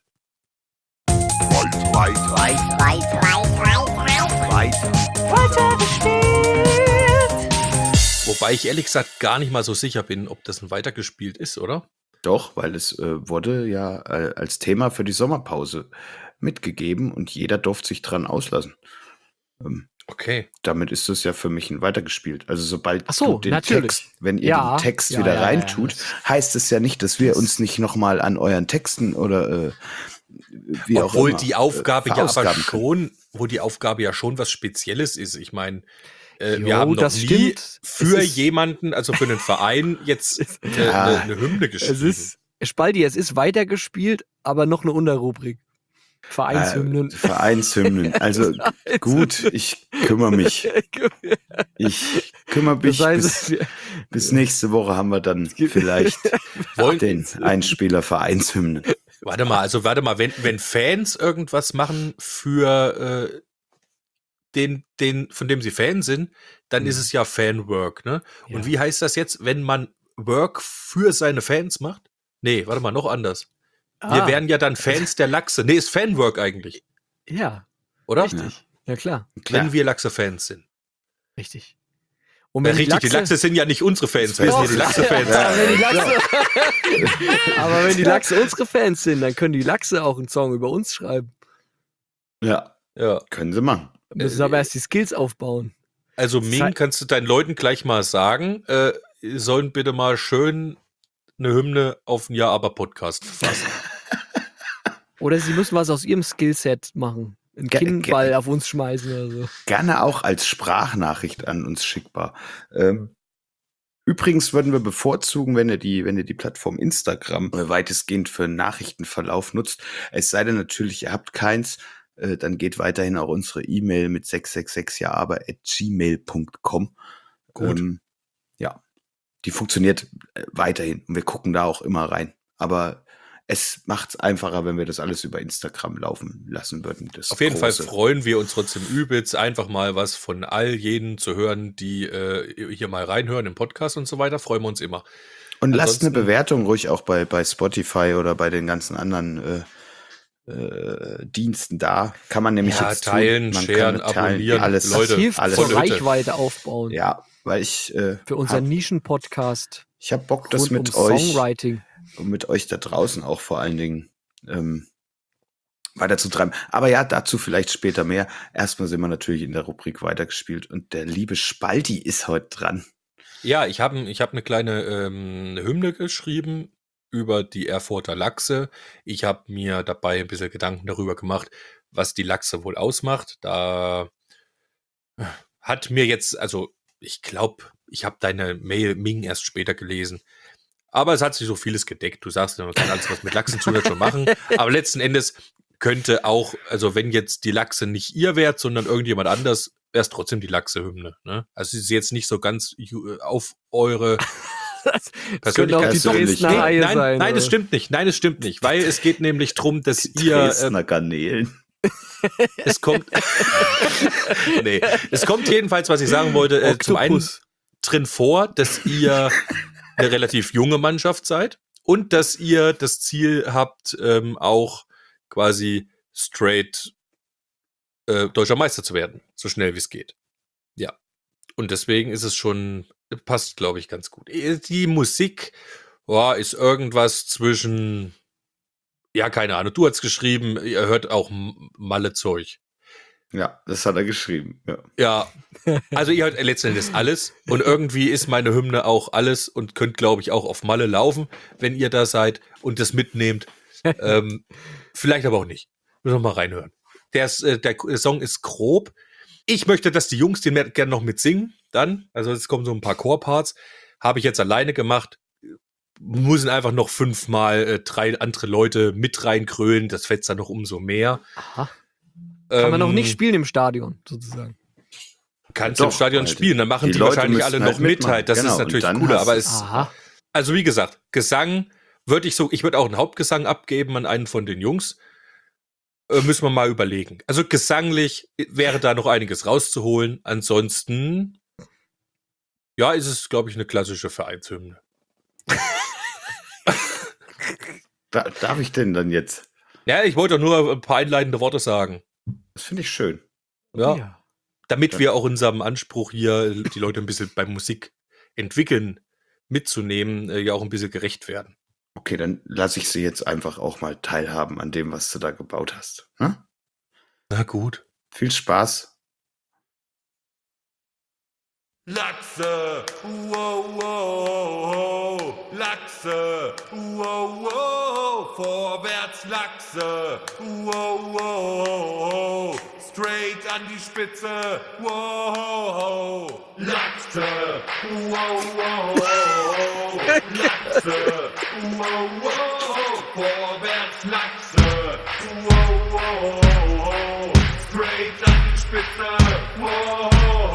Wobei ich ehrlich gesagt gar nicht mal so sicher bin, ob das ein weitergespielt ist, oder? Doch, weil es äh, wurde ja äh, als Thema für die Sommerpause mitgegeben und jeder durfte sich dran auslassen. Ähm, Okay. damit ist es ja für mich ein weitergespielt. Also sobald Ach so, du den natürlich. Text, wenn ihr Ja, den Text ja, wieder ja, ja, reintut, das- heißt es ja nicht, dass wir uns nicht nochmal an euren Texten oder äh, wie auch Obwohl immer, die Aufgabe äh, ja aber verausgaben können. schon, wo die Aufgabe ja schon was Spezielles ist. Ich meine, äh, Jo, wir haben noch das nie stimmt. für Es ist- jemanden, also für einen Verein, jetzt eine, Ja. eine, eine Hymne geschrieben. Es ist, Spaldi, es ist weitergespielt, aber noch eine Unterrubrik. Vereinshymnen. Äh, Vereinshymnen. Also gut, ich kümmere mich. Ich kümmere mich. Das heißt, bis, wir, bis nächste Woche haben wir dann vielleicht Wollen, den Einspieler Vereinshymnen. Warte mal, also warte mal, wenn, wenn Fans irgendwas machen für äh, den, den, von dem sie Fan sind, dann Mhm. ist es ja Fanwork, ne? Und Ja. wie heißt das jetzt, wenn man Work für seine Fans macht? Nee, warte mal, noch anders. Wir Ah, wären ja dann Fans der Lachse. Nee, ist Fanwork eigentlich, ja, oder? richtig. Ja, klar, Klar. Wenn wir Lachse-Fans sind. richtig. Und Ja, richtig, die Lachse sind ja nicht unsere Fans, wir sind ja die Lachse-Fans. Ja. Aber wenn die Lachse, aber wenn die Lachse unsere Fans sind, dann können die Lachse auch einen Song über uns schreiben. Ja, Ja. können sie machen. Wir müssen aber erst die Skills aufbauen. Also Ming, Sei- kannst du deinen Leuten gleich mal sagen, äh, sie sollen bitte mal schön eine Hymne auf ein Ja, aber Podcast verfassen. Oder sie müssen was aus ihrem Skillset machen. Einen Ge- Kinnball ge- auf uns schmeißen oder so. Gerne auch als Sprachnachricht an uns schickbar. Ähm, übrigens würden wir bevorzugen, wenn ihr die, wenn ihr die Plattform Instagram äh, weitestgehend für Nachrichtenverlauf nutzt. Es sei denn natürlich, ihr habt keins, äh, dann geht weiterhin auch unsere E-Mail mit sechs sechs sechs ja aber at gmail punkt com. Gut. Ähm, ja, die funktioniert äh, weiterhin und wir gucken da auch immer rein. Aber es macht es einfacher, wenn wir das alles über Instagram laufen lassen würden. Das Auf jeden Fall Große. freuen wir uns trotzdem übelst, einfach mal was von all jenen zu hören, die äh, hier mal reinhören im Podcast und so weiter. Freuen wir uns immer. Und lasst eine Ansonsten- Bewertung ruhig auch bei, bei Spotify oder bei den ganzen anderen äh, äh, Diensten da. Kann man nämlich Ja, jetzt teilen, tun. Man sharen, kann teilen, abonnieren, alles, Leute, Das hilft alles zur voll Hütte. Reichweite aufbauen. Ja, weil ich äh, Für unseren hab, Nischen-Podcast ich habe Bock, das rund mit um euch Songwriting. und mit euch da draußen auch vor allen Dingen ähm, weiterzutreiben. Aber ja, dazu vielleicht später mehr. Erstmal sind wir natürlich in der Rubrik weitergespielt und der liebe Spalti ist heute dran. Ja, ich habe ich hab eine kleine ähm, Hymne geschrieben über die Erfurter Lachse. Ich habe mir dabei ein bisschen Gedanken darüber gemacht, was die Lachse wohl ausmacht. Da hat mir jetzt, also ich glaube, ich habe deine Mail Ming erst später gelesen. Aber es hat sich so vieles gedeckt. Du sagst, man kann alles, was mit Lachsen zu tun, schon machen. Aber letzten Endes könnte auch, also wenn jetzt die Lachse nicht ihr wärt, sondern irgendjemand anders, wäre es trotzdem die Lachse-Hymne. Ne? Also es ist jetzt nicht so ganz auf eure Das könnte auch die persönlich. Dresdner Nee, Haie nein, sein. nein, es oder? stimmt nicht. Nein, es stimmt nicht, weil es geht nämlich drum, dass Die ihr, äh, Dresdner Garnelen. es kommt, nee, es kommt jedenfalls, was ich sagen wollte, äh, zum einen Oktopus. drin vor, dass ihr eine relativ junge Mannschaft seid und dass ihr das Ziel habt, ähm, auch quasi straight äh, deutscher Meister zu werden, so schnell wie es geht. Ja. Und deswegen ist es schon, passt, glaube ich, ganz gut. Die Musik oh, ist irgendwas zwischen, ja, keine Ahnung, du hast geschrieben, ihr hört auch M- Malle-Zeug. Ja, das hat er geschrieben. Ja. Ja, also ihr hört letztendlich alles und irgendwie ist meine Hymne auch alles und könnt, glaube ich, auch auf Malle laufen, wenn ihr da seid und das mitnehmt. ähm, vielleicht aber auch nicht. Müssen wir mal reinhören. Der, ist, äh, der Song ist grob. Ich möchte, dass die Jungs den gerne noch mitsingen. Dann, also es kommen so ein paar Chorparts. Habe ich jetzt alleine gemacht. Müssen einfach noch fünfmal äh, drei andere Leute mit reinkrölen. Das fetzt dann noch umso mehr. Aha. Kann man noch Ähm, nicht spielen im Stadion, sozusagen. Kannst du im Doch, Stadion weil spielen, dann machen die die, Leute wahrscheinlich müssen alle halt noch mit mitmachen. halt. Das Genau, ist und natürlich dann cooler, hast aber du- es, Aha. also wie gesagt, Gesang würde ich so, ich würde auch einen Hauptgesang abgeben an einen von den Jungs. Äh, müssen wir mal überlegen. Also gesanglich wäre da noch einiges rauszuholen. Ansonsten, ja, ist es, glaube ich, eine klassische Vereinshymne. Da, darf ich denn dann jetzt? Ja, ich wollte doch nur ein paar einleitende Worte sagen. Das finde ich schön. Ja. Damit Ja. wir auch unserem Anspruch hier, die Leute ein bisschen bei Musik entwickeln, mitzunehmen, äh, ja auch ein bisschen gerecht werden. Okay, dann lasse ich sie jetzt einfach auch mal teilhaben an dem, was du da gebaut hast. Hm? Na gut. Viel Spaß. Lachse, wow, wow, Lachse, wow, wow, vorwärts Lachse, wow, wow, straight an die Spitze, wow, Lachse, wow, wow, Lachse, wow, wow, vorwärts Lachse, wow, wow, straight an die Spitze, wow.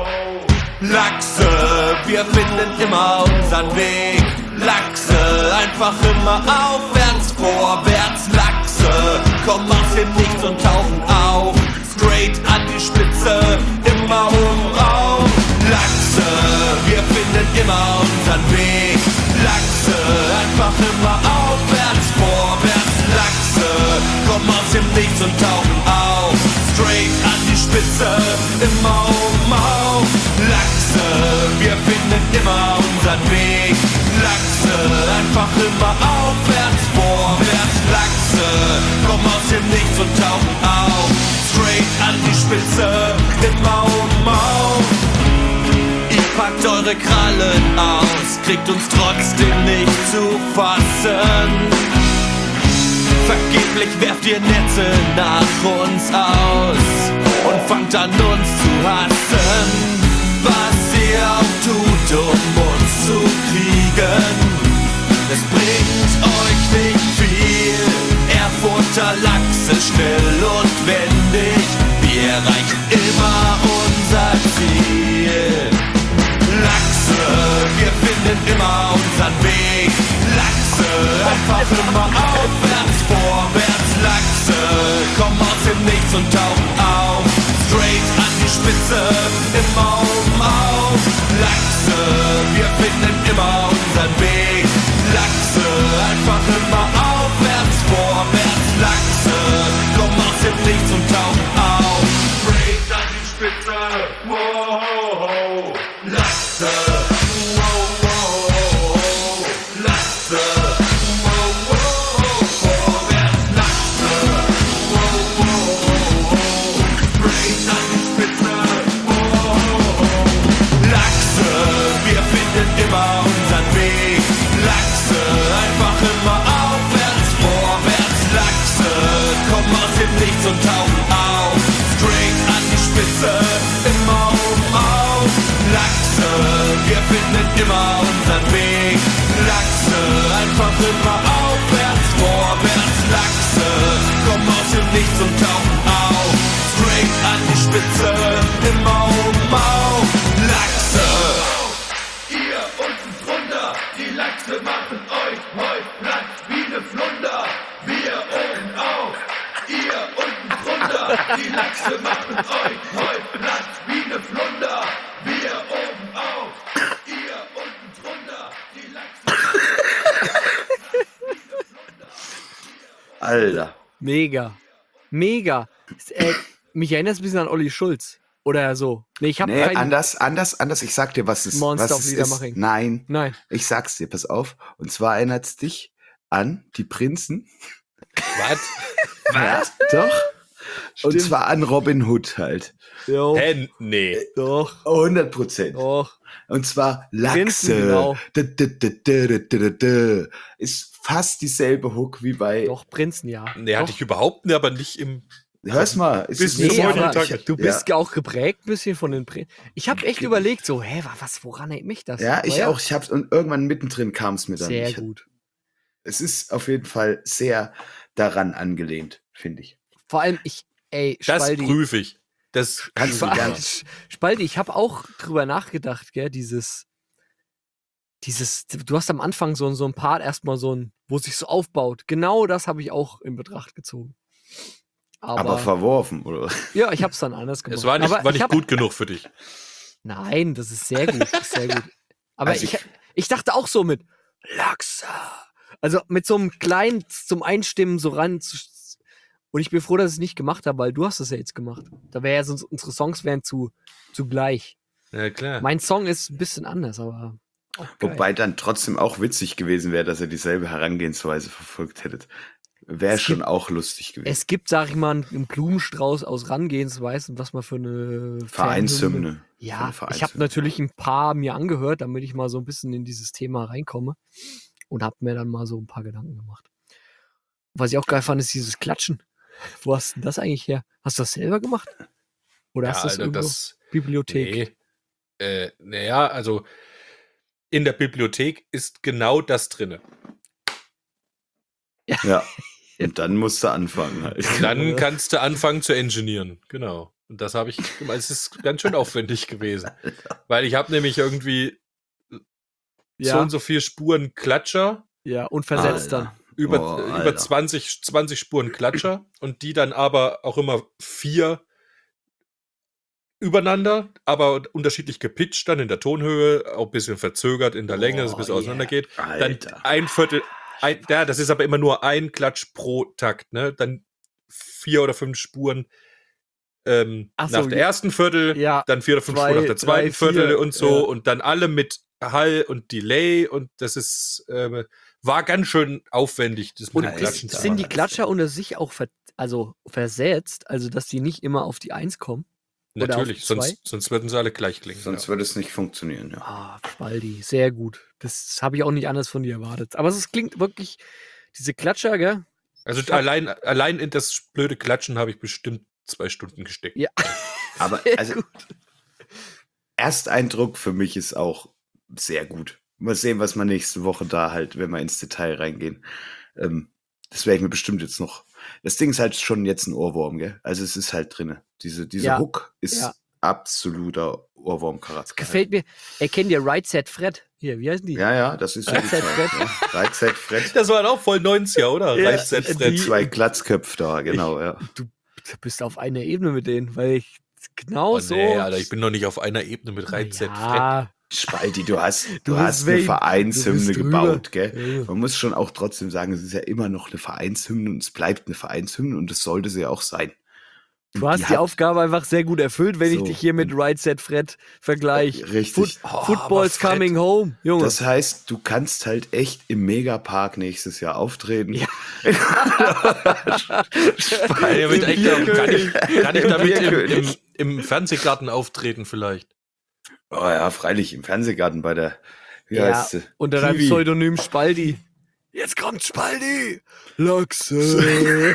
Lachse, wir finden immer unseren Weg. Lachse, einfach immer aufwärts, vorwärts. Lachse, komm aus dem Nichts und tauchen auf. Straight an die Spitze, immer oben rauf. Lachse, wir finden immer unseren Weg. Lachse, einfach immer aufwärts, vorwärts. Lachse, komm aus dem Nichts und tauchen auf. Straight an die Spitze, immer oben auf. Lachse, wir finden immer unseren Weg. Lachse, einfach immer aufwärts, vorwärts. Lachse, komm aus dem Nichts und tauchen auf. Straight an die Spitze, immer oben auf. Ihr packt eure Krallen aus, kriegt uns trotzdem nicht zu fassen. Vergeblich werft ihr Netze nach uns aus und fangt an uns zu hassen. Was ihr auch tut, um uns zu kriegen, es bringt euch nicht viel. Erfurter Lachse, schnell und wendig, wir erreichen immer unser Ziel. Lachse, wir finden immer unseren Weg. Lachse, einfach immer aufwärts, vorwärts. Lachse, komm aus dem Nichts und tauchen auf. Straight an die Spitze, immer oben auf. Lachse, wir finden immer unseren Weg. Lachse, einfach immer aufwärts, vorwärts. Lachse, komm aus dem Nichts und tauchen auf. Straight an die Spitze, wow. Lachse, wow, wow. Lachse, wow, wow. Vorwärts, Lachse, wow, wow. Straight an die Spitze, wow. Lachse, wir finden immer unseren Weg. Lachse, einfach immer aufwärts, vorwärts. Lachse, komm aus dem Nichts und tauchen auf. Straight an die Spitze, immer oben auf. Lachse, wir finden immer unseren Weg. Lachse, einfach immer aufwärts, vorwärts. Lachse, komm aus dem Nichts und tauchen auf. Straight an die Spitze, immer oben euch heute Platz wie eine Flunder. Wir oben auf, ihr unten drunter. Die Lachse. Alter. Mega. Mega. Äh, mich erinnert es ein bisschen an Olli Schulz. Oder so. Nee, ich habe Nee, keinen. anders, anders, anders. Ich sag dir, was es, Monster was of es ist. Liedermaching. Nein, Nein. ich sag's dir, pass auf. Und zwar erinnert es dich an die Prinzen. Was? Was? Doch. Und Stimmt. zwar an Robin Hood halt. Jo. Hä? Nee. Doch. hundert Prozent. Doch. Und zwar Prinzen, Lachse. genau. Dö, dö, dö, dö, dö, dö, dö. Ist fast dieselbe Hook wie bei. Doch, Prinzen, ja. Nee, hatte Doch. ich überhaupt nicht, aber nicht im. Hör's mal. Ist Bis es zum nicht heutigen aber Tag. ich- Du bist ja. auch geprägt ein bisschen von den Prinzen. Ich habe echt überlegt, so, hä, wa- was, woran erinnert mich das? Ja, Aber ich auch. Ich hab's und irgendwann mittendrin kam es mir dann. Sehr ich, gut. Es ist auf jeden Fall sehr daran angelehnt, finde ich. Vor allem, ich, ey, Das Spaldi. prüfe ich. Das Kannst du Spa- gerne. Spaldi, ich habe auch drüber nachgedacht, gell, dieses, dieses, du hast am Anfang so, so ein Part erstmal so ein, wo es sich so aufbaut. Genau das habe ich auch in Betracht gezogen. Aber, Aber verworfen, oder? ja, ich habe es dann anders gemacht. Es war nicht, Aber war ich nicht hab, gut genug für dich. Nein, das ist sehr gut, das ist sehr gut. Aber Also ich, ich- ich dachte auch so mit Laxa. Also mit so einem kleinen zum Einstimmen so ran. zu- Und ich bin froh, dass ich es nicht gemacht habe, weil du hast es ja jetzt gemacht. Da wäre ja sonst, unsere Songs wären zu, zu gleich. Ja, klar. Mein Song ist ein bisschen anders, aber auch geil. Wobei dann trotzdem auch witzig gewesen wäre, dass ihr dieselbe Herangehensweise verfolgt hättet. Wäre Es schon gibt- auch lustig gewesen. Es gibt, sag ich mal, einen Blumenstrauß aus Rangehensweisen, was man für eine Fanhymne- Vereinshymne. Für Ja, eine ich habe Vereinshymne. natürlich ein paar mir angehört, damit ich mal so ein bisschen in dieses Thema reinkomme und habe mir dann mal so ein paar Gedanken gemacht. Was ich auch geil fand, ist dieses Klatschen. Wo hast du denn das eigentlich her? Hast du das selber gemacht? Oder Ja, hast du das Alter, irgendwo? das. Bibliothek. Nee. Äh, naja, also in der Bibliothek ist genau das drinne. Ja. Und dann musst du anfangen halt. Dann kannst du anfangen zu engineeren. Genau. Und das habe ich gemacht. Es ist ganz schön aufwendig gewesen. Weil ich habe nämlich irgendwie so Ja, und so viele Spuren Klatscher, ja, und versetzt Alter. über, Oh, über Alter. zwanzig, zwanzig Spuren Klatscher und die dann aber auch immer vier übereinander, aber unterschiedlich gepitcht dann in der Tonhöhe, auch ein bisschen verzögert in der Länge, dass es ein bisschen Oh, auseinander yeah. geht. Dann Alter. ein Viertel, ein, ja, das ist aber immer nur ein Klatsch pro Takt, ne? Dann vier oder fünf Spuren ähm, Ach so, nach der ja. ersten Viertel, Ja, dann vier oder fünf zwei, Spuren nach der zweiten drei, vier, Viertel und so ja. und dann alle mit Hall und Delay und das ist ähm, war ganz schön aufwendig, das mit Und dem Klatschen ist, zu sind machen. die Klatscher unter sich auch ver also versetzt, also dass die nicht immer auf die Eins kommen? oder auf Natürlich, zwei? sonst, sonst würden sie alle gleich klingen. Sonst ja. würde es nicht funktionieren, ja. Ah, Spaldi, sehr gut. Das habe ich auch nicht anders von dir erwartet. Aber es klingt wirklich, diese Klatscher, gell? Also Ich hab- allein, allein in das blöde Klatschen habe ich bestimmt zwei Stunden gesteckt. Ja. Aber Sehr also, gut. Ersteindruck für mich ist auch sehr gut. Mal sehen, was wir nächste Woche da halt, wenn wir ins Detail reingehen. Ähm, das werde ich mir bestimmt jetzt noch. Das Ding ist halt schon jetzt ein Ohrwurm, gell? Also es ist halt drinne. Diese, diese Ja, Hook ist ja. absoluter Ohrwurmcharakter. Gefällt mir. Erkennt ihr Right Set Fred? Hier, wie heißen die? Ja, ja, das ist so Right die Set Zeit, Fred. ja. Right Set Fred. Das war auch voll neunziger, oder? Ja, Reichset die- Fred. Zwei Glatzköpfe da, genau, ja. Du bist auf einer Ebene mit denen, weil ich genau Oh so. nee, Alter, ich bin noch nicht auf einer Ebene mit Reichset Fred. ja, Spalti, du hast, du Du bist hast eine weg. Du Vereinshymne bist drüber. gebaut, gell? Ja. Man muss schon auch trotzdem sagen, es ist ja immer noch eine Vereinshymne und es bleibt eine Vereinshymne und das sollte sie ja auch sein. Und Du hast die, hat- Aufgabe einfach sehr gut erfüllt, wenn ich So. dich hier mit Right Set Fred vergleiche. Richtig. Oh, Football's aber Fred- coming home, Junge. Das heißt, du kannst halt echt im Megapark nächstes Jahr auftreten. Ja. Kann ich damit, echt, kann ich, kann ich damit im, Bierkönig. im, im Fernsehgarten auftreten vielleicht? Oh ja, freilich, im Fernsehgarten bei der, wie Ja, heißt sie? unter deinem Kiwi. Pseudonym Spaldi. Jetzt kommt Spaldi! Lachse!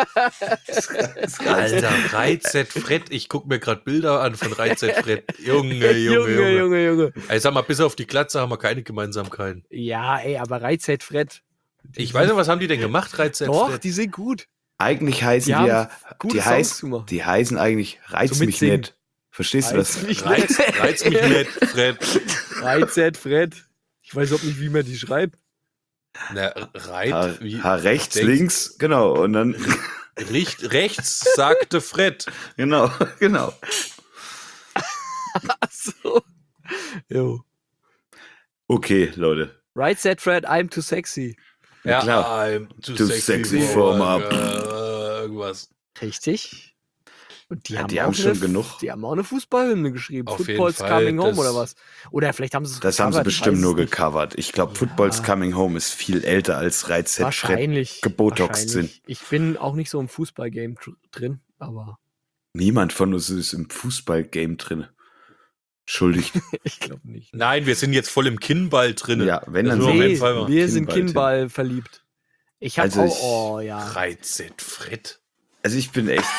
Alter, Reichset Fred. Ich gucke mir gerade Bilder an von Reichset Fred. Junge, Junge, Junge, Junge. Junge, Junge. Ey, sag mal, bis auf die Glatze haben wir keine Gemeinsamkeiten. Ja, ey, aber Right Set Fred. Ich weiß nicht, was haben die denn gemacht, Reichset Doch, Fred? die sind gut. Eigentlich heißen Die die, haben ja, gute die, Songs heiß, gemacht. die heißen eigentlich Reiz So mich mitsingen. nicht. Verstehst du Reiz das? mich Reiz, reiz mich nicht, Fred. Right Set Fred. Ich weiß auch nicht, wie man die schreibt. Na, Reit, Haar, wie? Haar rechts, denkst- links, genau. Und dann Richt, rechts, sagte Fred. Genau, genau. Ach so. Jo. Okay, Leute. Right said Fred, I'm too sexy. Ja, Ja, klar. I'm too, Too sexy, sexy for for my- my- äh, irgendwas. Richtig. Und die, Ja, haben, die auch haben schon eine, genug. Die haben auch eine Fußballhymne geschrieben. Auf jeden Football's Fall, Coming Home das- oder was? Oder vielleicht haben sie es Das haben sie gecovert, ich bestimmt weiß nur es nicht. gecovert. Ich glaube, Ja. Football's Coming Home ist viel älter als Reizset Fred Wahrscheinlich. gebotoxt sind. wahrscheinlich. Ich bin auch nicht so im Fußballgame dr- drin, aber Niemand von uns ist im Fußballgame drin. Entschuldigt. ich glaube nicht. Nein, wir sind jetzt voll im Kinnball drin. Ja, wenn Das dann nur auf sehen jeden Nee, Fall mal. wir sind Kinnball, Kinnball verliebt. Ich habe Also auch, ich- oh ja. Reizet Fred. Also ich bin echt.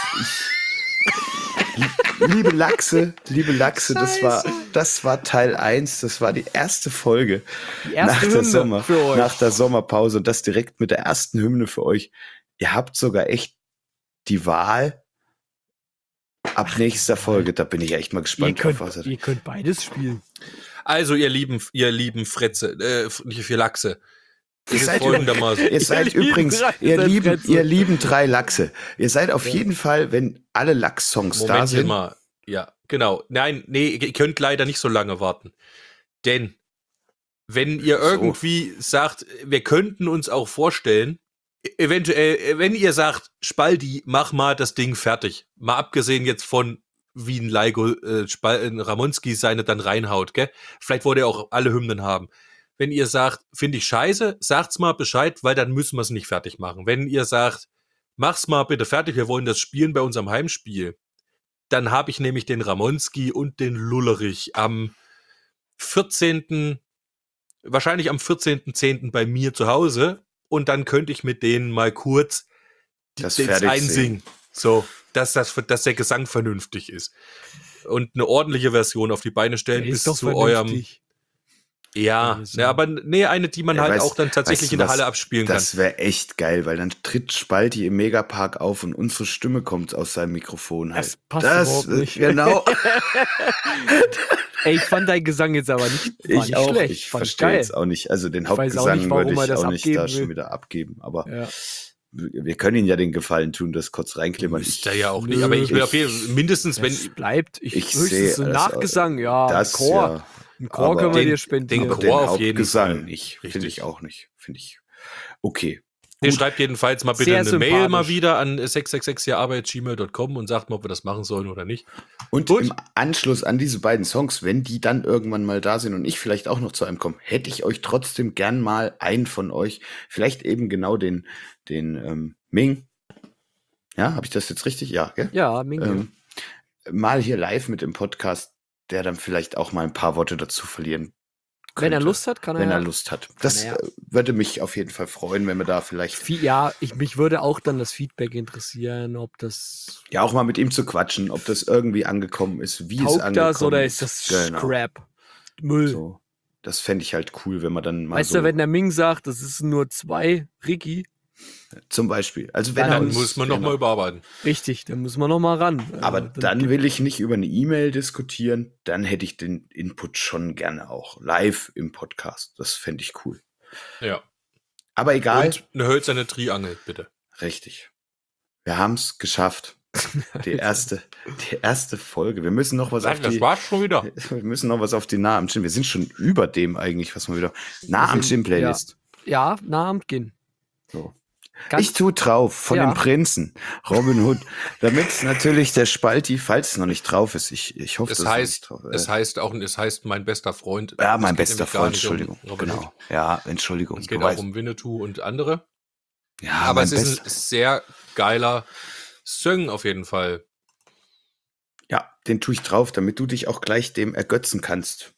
Ich, liebe Lachse, liebe Lachse, das war, das war Teil eins, das war die erste Folge Die erste nach, der Hymne Sommer, für euch. nach der Sommerpause und das direkt mit der ersten Hymne für euch. Ihr habt sogar echt die Wahl ab nächster Folge. Da bin ich echt mal ihr, gespannt könnt, drauf. Was er- ihr könnt beides spielen. Also, ihr lieben, ihr lieben Fretze, äh, nicht für Lachse. Ihr Es ist seid, folgendermaßen. ihr seid lieben übrigens, drei ihr lieben, Sätze. ihr lieben drei Lachse. Ihr seid auf jeden Fall, wenn alle Lachs-Songs da Moment sind. mal. Ja, genau. Nein, nee, ihr könnt leider nicht so lange warten. Denn wenn ihr So. irgendwie sagt, wir könnten uns auch vorstellen, eventuell, wenn ihr sagt, Spaldi, mach mal das Ding fertig. Mal abgesehen jetzt von, wie ein Laigo äh, Spal- äh, Ramonski seine dann reinhaut, gell? Vielleicht wollt ihr auch alle Hymnen haben. Wenn ihr sagt, finde ich scheiße, sagt's mal Bescheid, weil dann müssen wir es nicht fertig machen. Wenn ihr sagt, mach's mal bitte fertig, wir wollen das spielen bei unserem Heimspiel, dann habe ich nämlich den Ramonski und den Lullerich am vierzehnten wahrscheinlich am vierzehnten zehnten bei mir zu Hause und dann könnte ich mit denen mal kurz die, Das das fertig einsingen. So, dass, das, dass der Gesang vernünftig ist. Und eine ordentliche Version auf die Beine stellen Der bis ist doch zu eurem. vernünftig. Ja, Ja, so. ne, aber nee, eine, die man Ja, halt weißt- auch dann tatsächlich weißt du in der was? Halle abspielen Das wäre echt geil, weil dann tritt Spalti im Megapark auf und unsere Stimme kommt aus seinem Mikrofon halt. Das passt das, überhaupt äh, nicht. Genau. Ey, ich fand deinen Gesang jetzt aber nicht, war Ich nicht auch. schlecht. Ich Fand verstehe geil. jetzt auch nicht. Also den Ich weiß auch Hauptgesang nicht, warum würde er ich das auch nicht abgeben da will. schon wieder abgeben. Aber Ja. wir wir können ihn ja den Gefallen tun, das kurz reinklimmern. Müsst Ich, ihr ja auch Nö, nicht. Aber ich will ich- auf jeden Fall mindestens, wenn Es bleibt, ich, ich höchstens sehe so das Nachgesang, ja, das, ein Chor. ja. Ein Chor aber können wir den- dir spendieren. den Aber Chor den auf jeden Hauptgesang Fall. nicht. Finde Richtig. ich auch nicht. Finde ich. Okay. ihr schreibt jedenfalls mal bitte Sehr eine Mail sympathisch. mal wieder an sechs sechs sechs arbeit punkt gmail punkt com und sagt mal, ob wir das machen sollen oder nicht. Und Gut. im Anschluss an diese beiden Songs, wenn die dann irgendwann mal da sind und ich vielleicht auch noch zu einem komme, hätte ich euch trotzdem gern mal einen von euch, vielleicht eben genau den, den ähm, Ming. Ja, habe ich das jetzt richtig? Ja, gell? Ja, Minge. Ähm, mal hier live mit dem Podcast, der dann vielleicht auch mal ein paar Worte dazu verlieren Wenn er könnte, Lust hat, kann er. wenn er Lust hat. Das er ja. äh, würde mich auf jeden Fall freuen, wenn wir da vielleicht Viel- Ja, ich, mich würde auch dann das Feedback interessieren, ob das ja auch mal mit ihm zu quatschen, ob das irgendwie angekommen ist, wie es taugt angekommen das oder ist das Genau. Scrap? Müll. So. Das fände ich halt cool, wenn man dann mal Weißt so du, wenn der Ming sagt, das ist nur zwei, Ricky, zum Beispiel. Also wenn Dann er Dann uns, muss man genau. nochmal überarbeiten. richtig, dann müssen wir noch mal ran. Aber Äh, dann will ich nicht über eine E-Mail diskutieren, dann hätte ich den Input schon gerne auch live im Podcast. Das fände ich cool. Ja. Aber egal. Und eine hölzerne Triangel, bitte. Richtig. Wir haben es geschafft. Die erste, die erste Folge. Wir müssen noch was auf die, war's schon wieder. wir müssen noch was auf die Nah am Gym. Wir sind schon über dem eigentlich, was wir wieder. Nah am sind- Gym Playlist. Ja, na, Abend gehen. So. Ganz- Ich tu drauf von Ja. dem Prinzen Robin Hood, damit natürlich der Spalti, falls es noch nicht drauf ist, ich, ich hoffe, Es dass noch heißt, nicht drauf es heißt auch, es heißt mein bester Freund. Ja, Es mein geht bester nämlich gar Freund, nicht um Entschuldigung. Robin Genau. Hood. Ja, Entschuldigung. Es du geht auch weißt. um Winnetou und andere. Ja, Aber mein es ist Best- ein sehr geiler Song auf jeden Fall. Ja, den tue ich drauf, damit du dich auch gleich dem ergötzen kannst.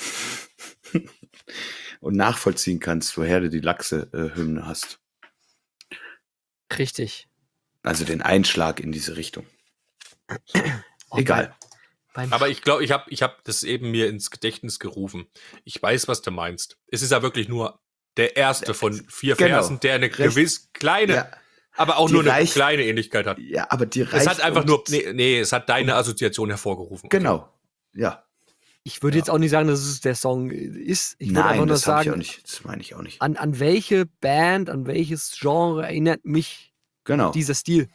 Und nachvollziehen kannst, woher du die Lachse-Hymne hast. Richtig. Also den Einschlag in diese Richtung. Oh, Egal. Beim, Aber ich glaube, ich habe ich hab das eben mir ins Gedächtnis gerufen. Ich weiß, was du meinst. Es ist ja wirklich nur der erste von vier Genau. Versen, der eine Recht. gewiss kleine, Ja, aber auch Die nur eine reicht- kleine Ähnlichkeit hat. ja, aber die reicht. Es hat einfach und- nur, nee, nee, es hat deine Assoziation hervorgerufen. Genau. Ja. ich würde ja. jetzt auch nicht sagen, dass es der Song ist. Ich würde Nein, einfach nur das habe ich auch sagen, nicht. Das meine ich auch nicht. an, an welche Band, an welches Genre erinnert mich Genau. dieser Stil?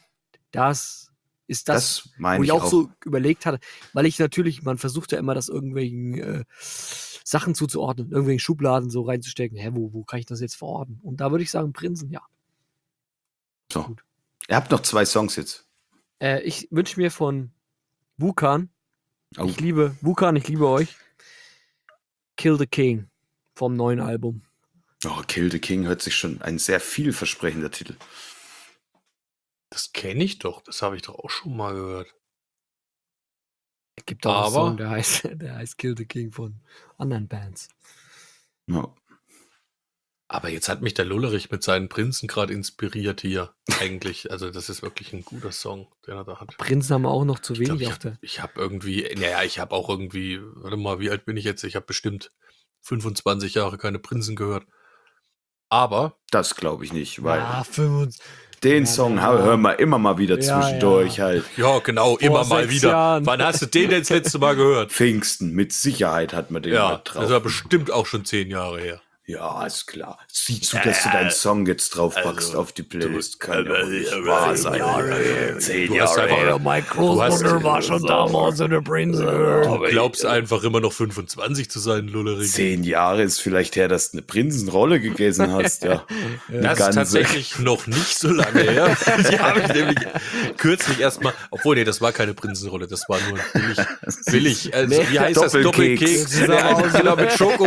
Das ist das, Das meine wo ich ich auch, auch. so überlegt hatte, weil ich natürlich, man versucht ja immer, das irgendwelchen äh, Sachen zuzuordnen, irgendwelchen Schubladen so reinzustecken. Hä, wo, wo kann ich das jetzt verorten? Und da würde ich sagen, Prinzen, ja. So. Gut. Ihr habt noch zwei Songs jetzt. Äh, ich wünsche mir von Wukan, Oh. ich liebe Wukan, ich liebe euch, Kill the King vom neuen Album. Oh, Kill the King hört sich schon ein sehr vielversprechender Titel. Das kenne ich doch. Das habe ich doch auch schon mal gehört. Es gibt auch einen Aber- Song, der heißt, der heißt Kill the King von anderen Bands. Ja. Aber jetzt hat mich der Lullerich mit seinen Prinzen gerade inspiriert hier. Eigentlich. Also das ist wirklich ein guter Song, den er da hat. Prinzen haben auch noch zu Ich wenig glaube, ich auf der. habe ich hab irgendwie, naja, ich habe auch irgendwie, warte mal, wie alt bin ich jetzt? Ich habe bestimmt fünfundzwanzig Jahre keine Prinzen gehört. Aber Das glaube ich nicht, weil Ja, fünfundzwanzig. den ja, Song ja. hören wir immer mal wieder Ja, zwischendurch ja. halt. ja, genau, immer mal sechs wieder. Jahren. Wann hast du den denn das letzte Mal gehört? Pfingsten, mit Sicherheit hat man den Ja, mal das drauf. war bestimmt auch schon zehn Jahre her. Ja, ist klar. Sieh zu, dass du deinen Song jetzt draufpackst also, auf die Playlist. Kann ja äh, wohl nicht äh, wahr äh, sein. Jahre. Zehn Du hast Jahre einfach- her. Mike Du hast- Großmutter war schon damals in der Prinzen gehört. Du glaubst einfach immer noch fünfundzwanzig zu sein, Lullerich. Zehn Jahre ist vielleicht her, dass du eine Prinzenrolle gegessen hast, ja. Eine Das ist ganze. tatsächlich noch nicht so lange her. Die habe ich nämlich kürzlich erstmal, obwohl, nee, das war keine Prinzenrolle, das war nur billig, billig, also, Nee, wie heißt das? Doppelkeks. Doppelkeks. Das ist Ja, aber auch so- genau, mit Schoko.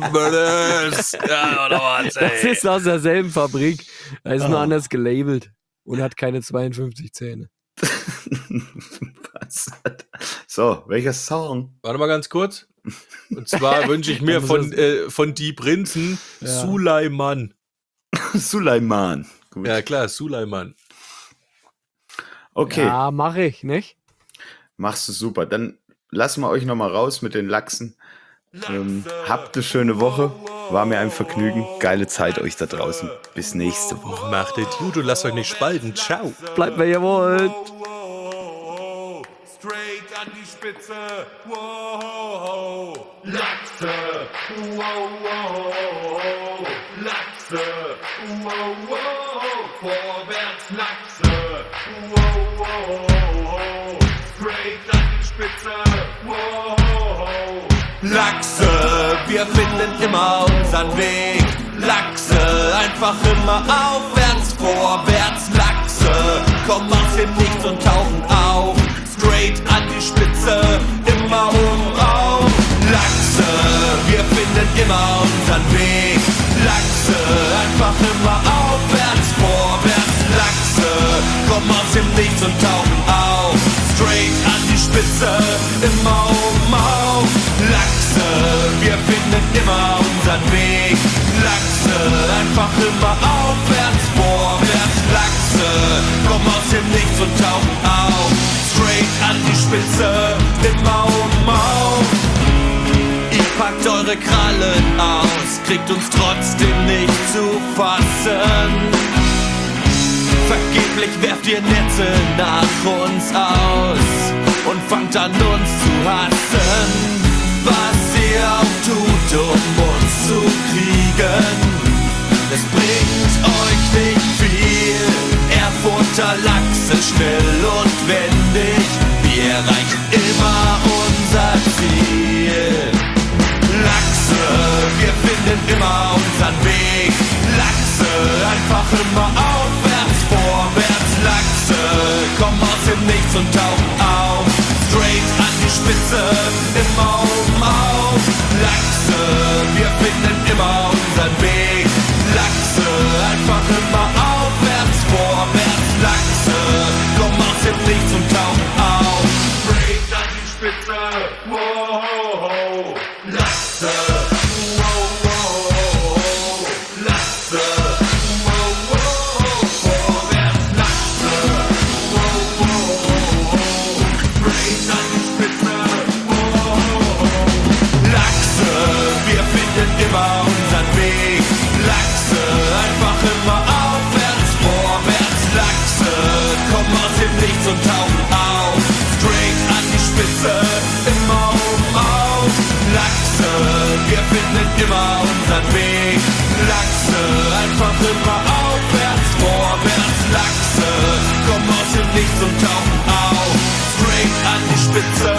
Ja, oder was, Das ey. ist aus derselben Fabrik. Er ist nur Ah. anders gelabelt und hat keine zweiundfünfzig Zähne. Was? So, welcher Song? Warte mal ganz kurz. Und zwar wünsche ich mir Da muss von, das- äh, von die Prinzen Ja. Suleiman. Suleiman. Gut. Ja, klar, Suleiman. Okay, Ja, mache ich, nicht? machst du super. Dann lassen wir euch nochmal raus mit den Lachsen. Ähm, habt eine schöne Woche. War mir ein Vergnügen. Geile Zeit euch da draußen. Bis nächste Woche. Macht es gut und lasst euch nicht spalten. Ciao. Bleibt, wer ihr wollt. Wow, straight an die Spitze. Wow, Lachse. Wow, wow, Lachse. Wow, wow, vorwärts Lachse. Wow, wow, straight an die Spitze. Wow, Lachse, wir finden immer unseren Weg. Lachse, einfach immer aufwärts, vorwärts. Lachse, kommen aus dem Nichts und tauchen auf. Straight an die Spitze, immer oben auf. Lachse, wir finden immer unseren Weg. Lachse, einfach immer aufwärts, vorwärts. Lachse, kommen aus dem Nichts und tauchen auf. Straight an die Spitze, immer oben auf. Lachse, wir finden immer unseren Weg. Lachse, einfach immer aufwärts, vorwärts. Lachse, kommen aus dem Nichts und tauchen auf. Straight an die Spitze, immer oben auf. Ihr packt eure Krallen aus, kriegt uns trotzdem nicht zu fassen. Vergeblich werft ihr Netze nach uns aus und fangt an uns zu hassen. Was ihr auch tut, um uns zu kriegen, es bringt euch nicht viel. Erfurter Lachse, schnell und wendig, wir erreichen immer unser Ziel. Lachse, wir finden immer unseren Weg. Lachse, einfach immer aufwärts, vorwärts. Lachse, kommen aus dem Nichts und tauchen auf. Straight an die Spitze, immer oben auf. Lachse, wir finden immer unseren Weg. Lachse, einfach immer aufwärts, vorwärts. Lachse, kommen aus dem Nichts und tauchen auf. Straight an die Spitze, wow, Lachse, wow, wow, Lachse, wow, wow, vorwärts, Lachse, wow, wow, straight an die Spitze, wow, Lachse, wir finden immer unseren Weg. Lachse, einfach immer aufwärts, vorwärts. Lachse, kommen aus dem Nichts und tauchen auf. Straight an die Spitze, immer oben auf. Lachse, wir finden immer unseren Weg. Lachse, einfach immer aufwärts, vorwärts. Lachse, kommen aus dem Nichts nichts und tauchen auf. Straight an die Spitze,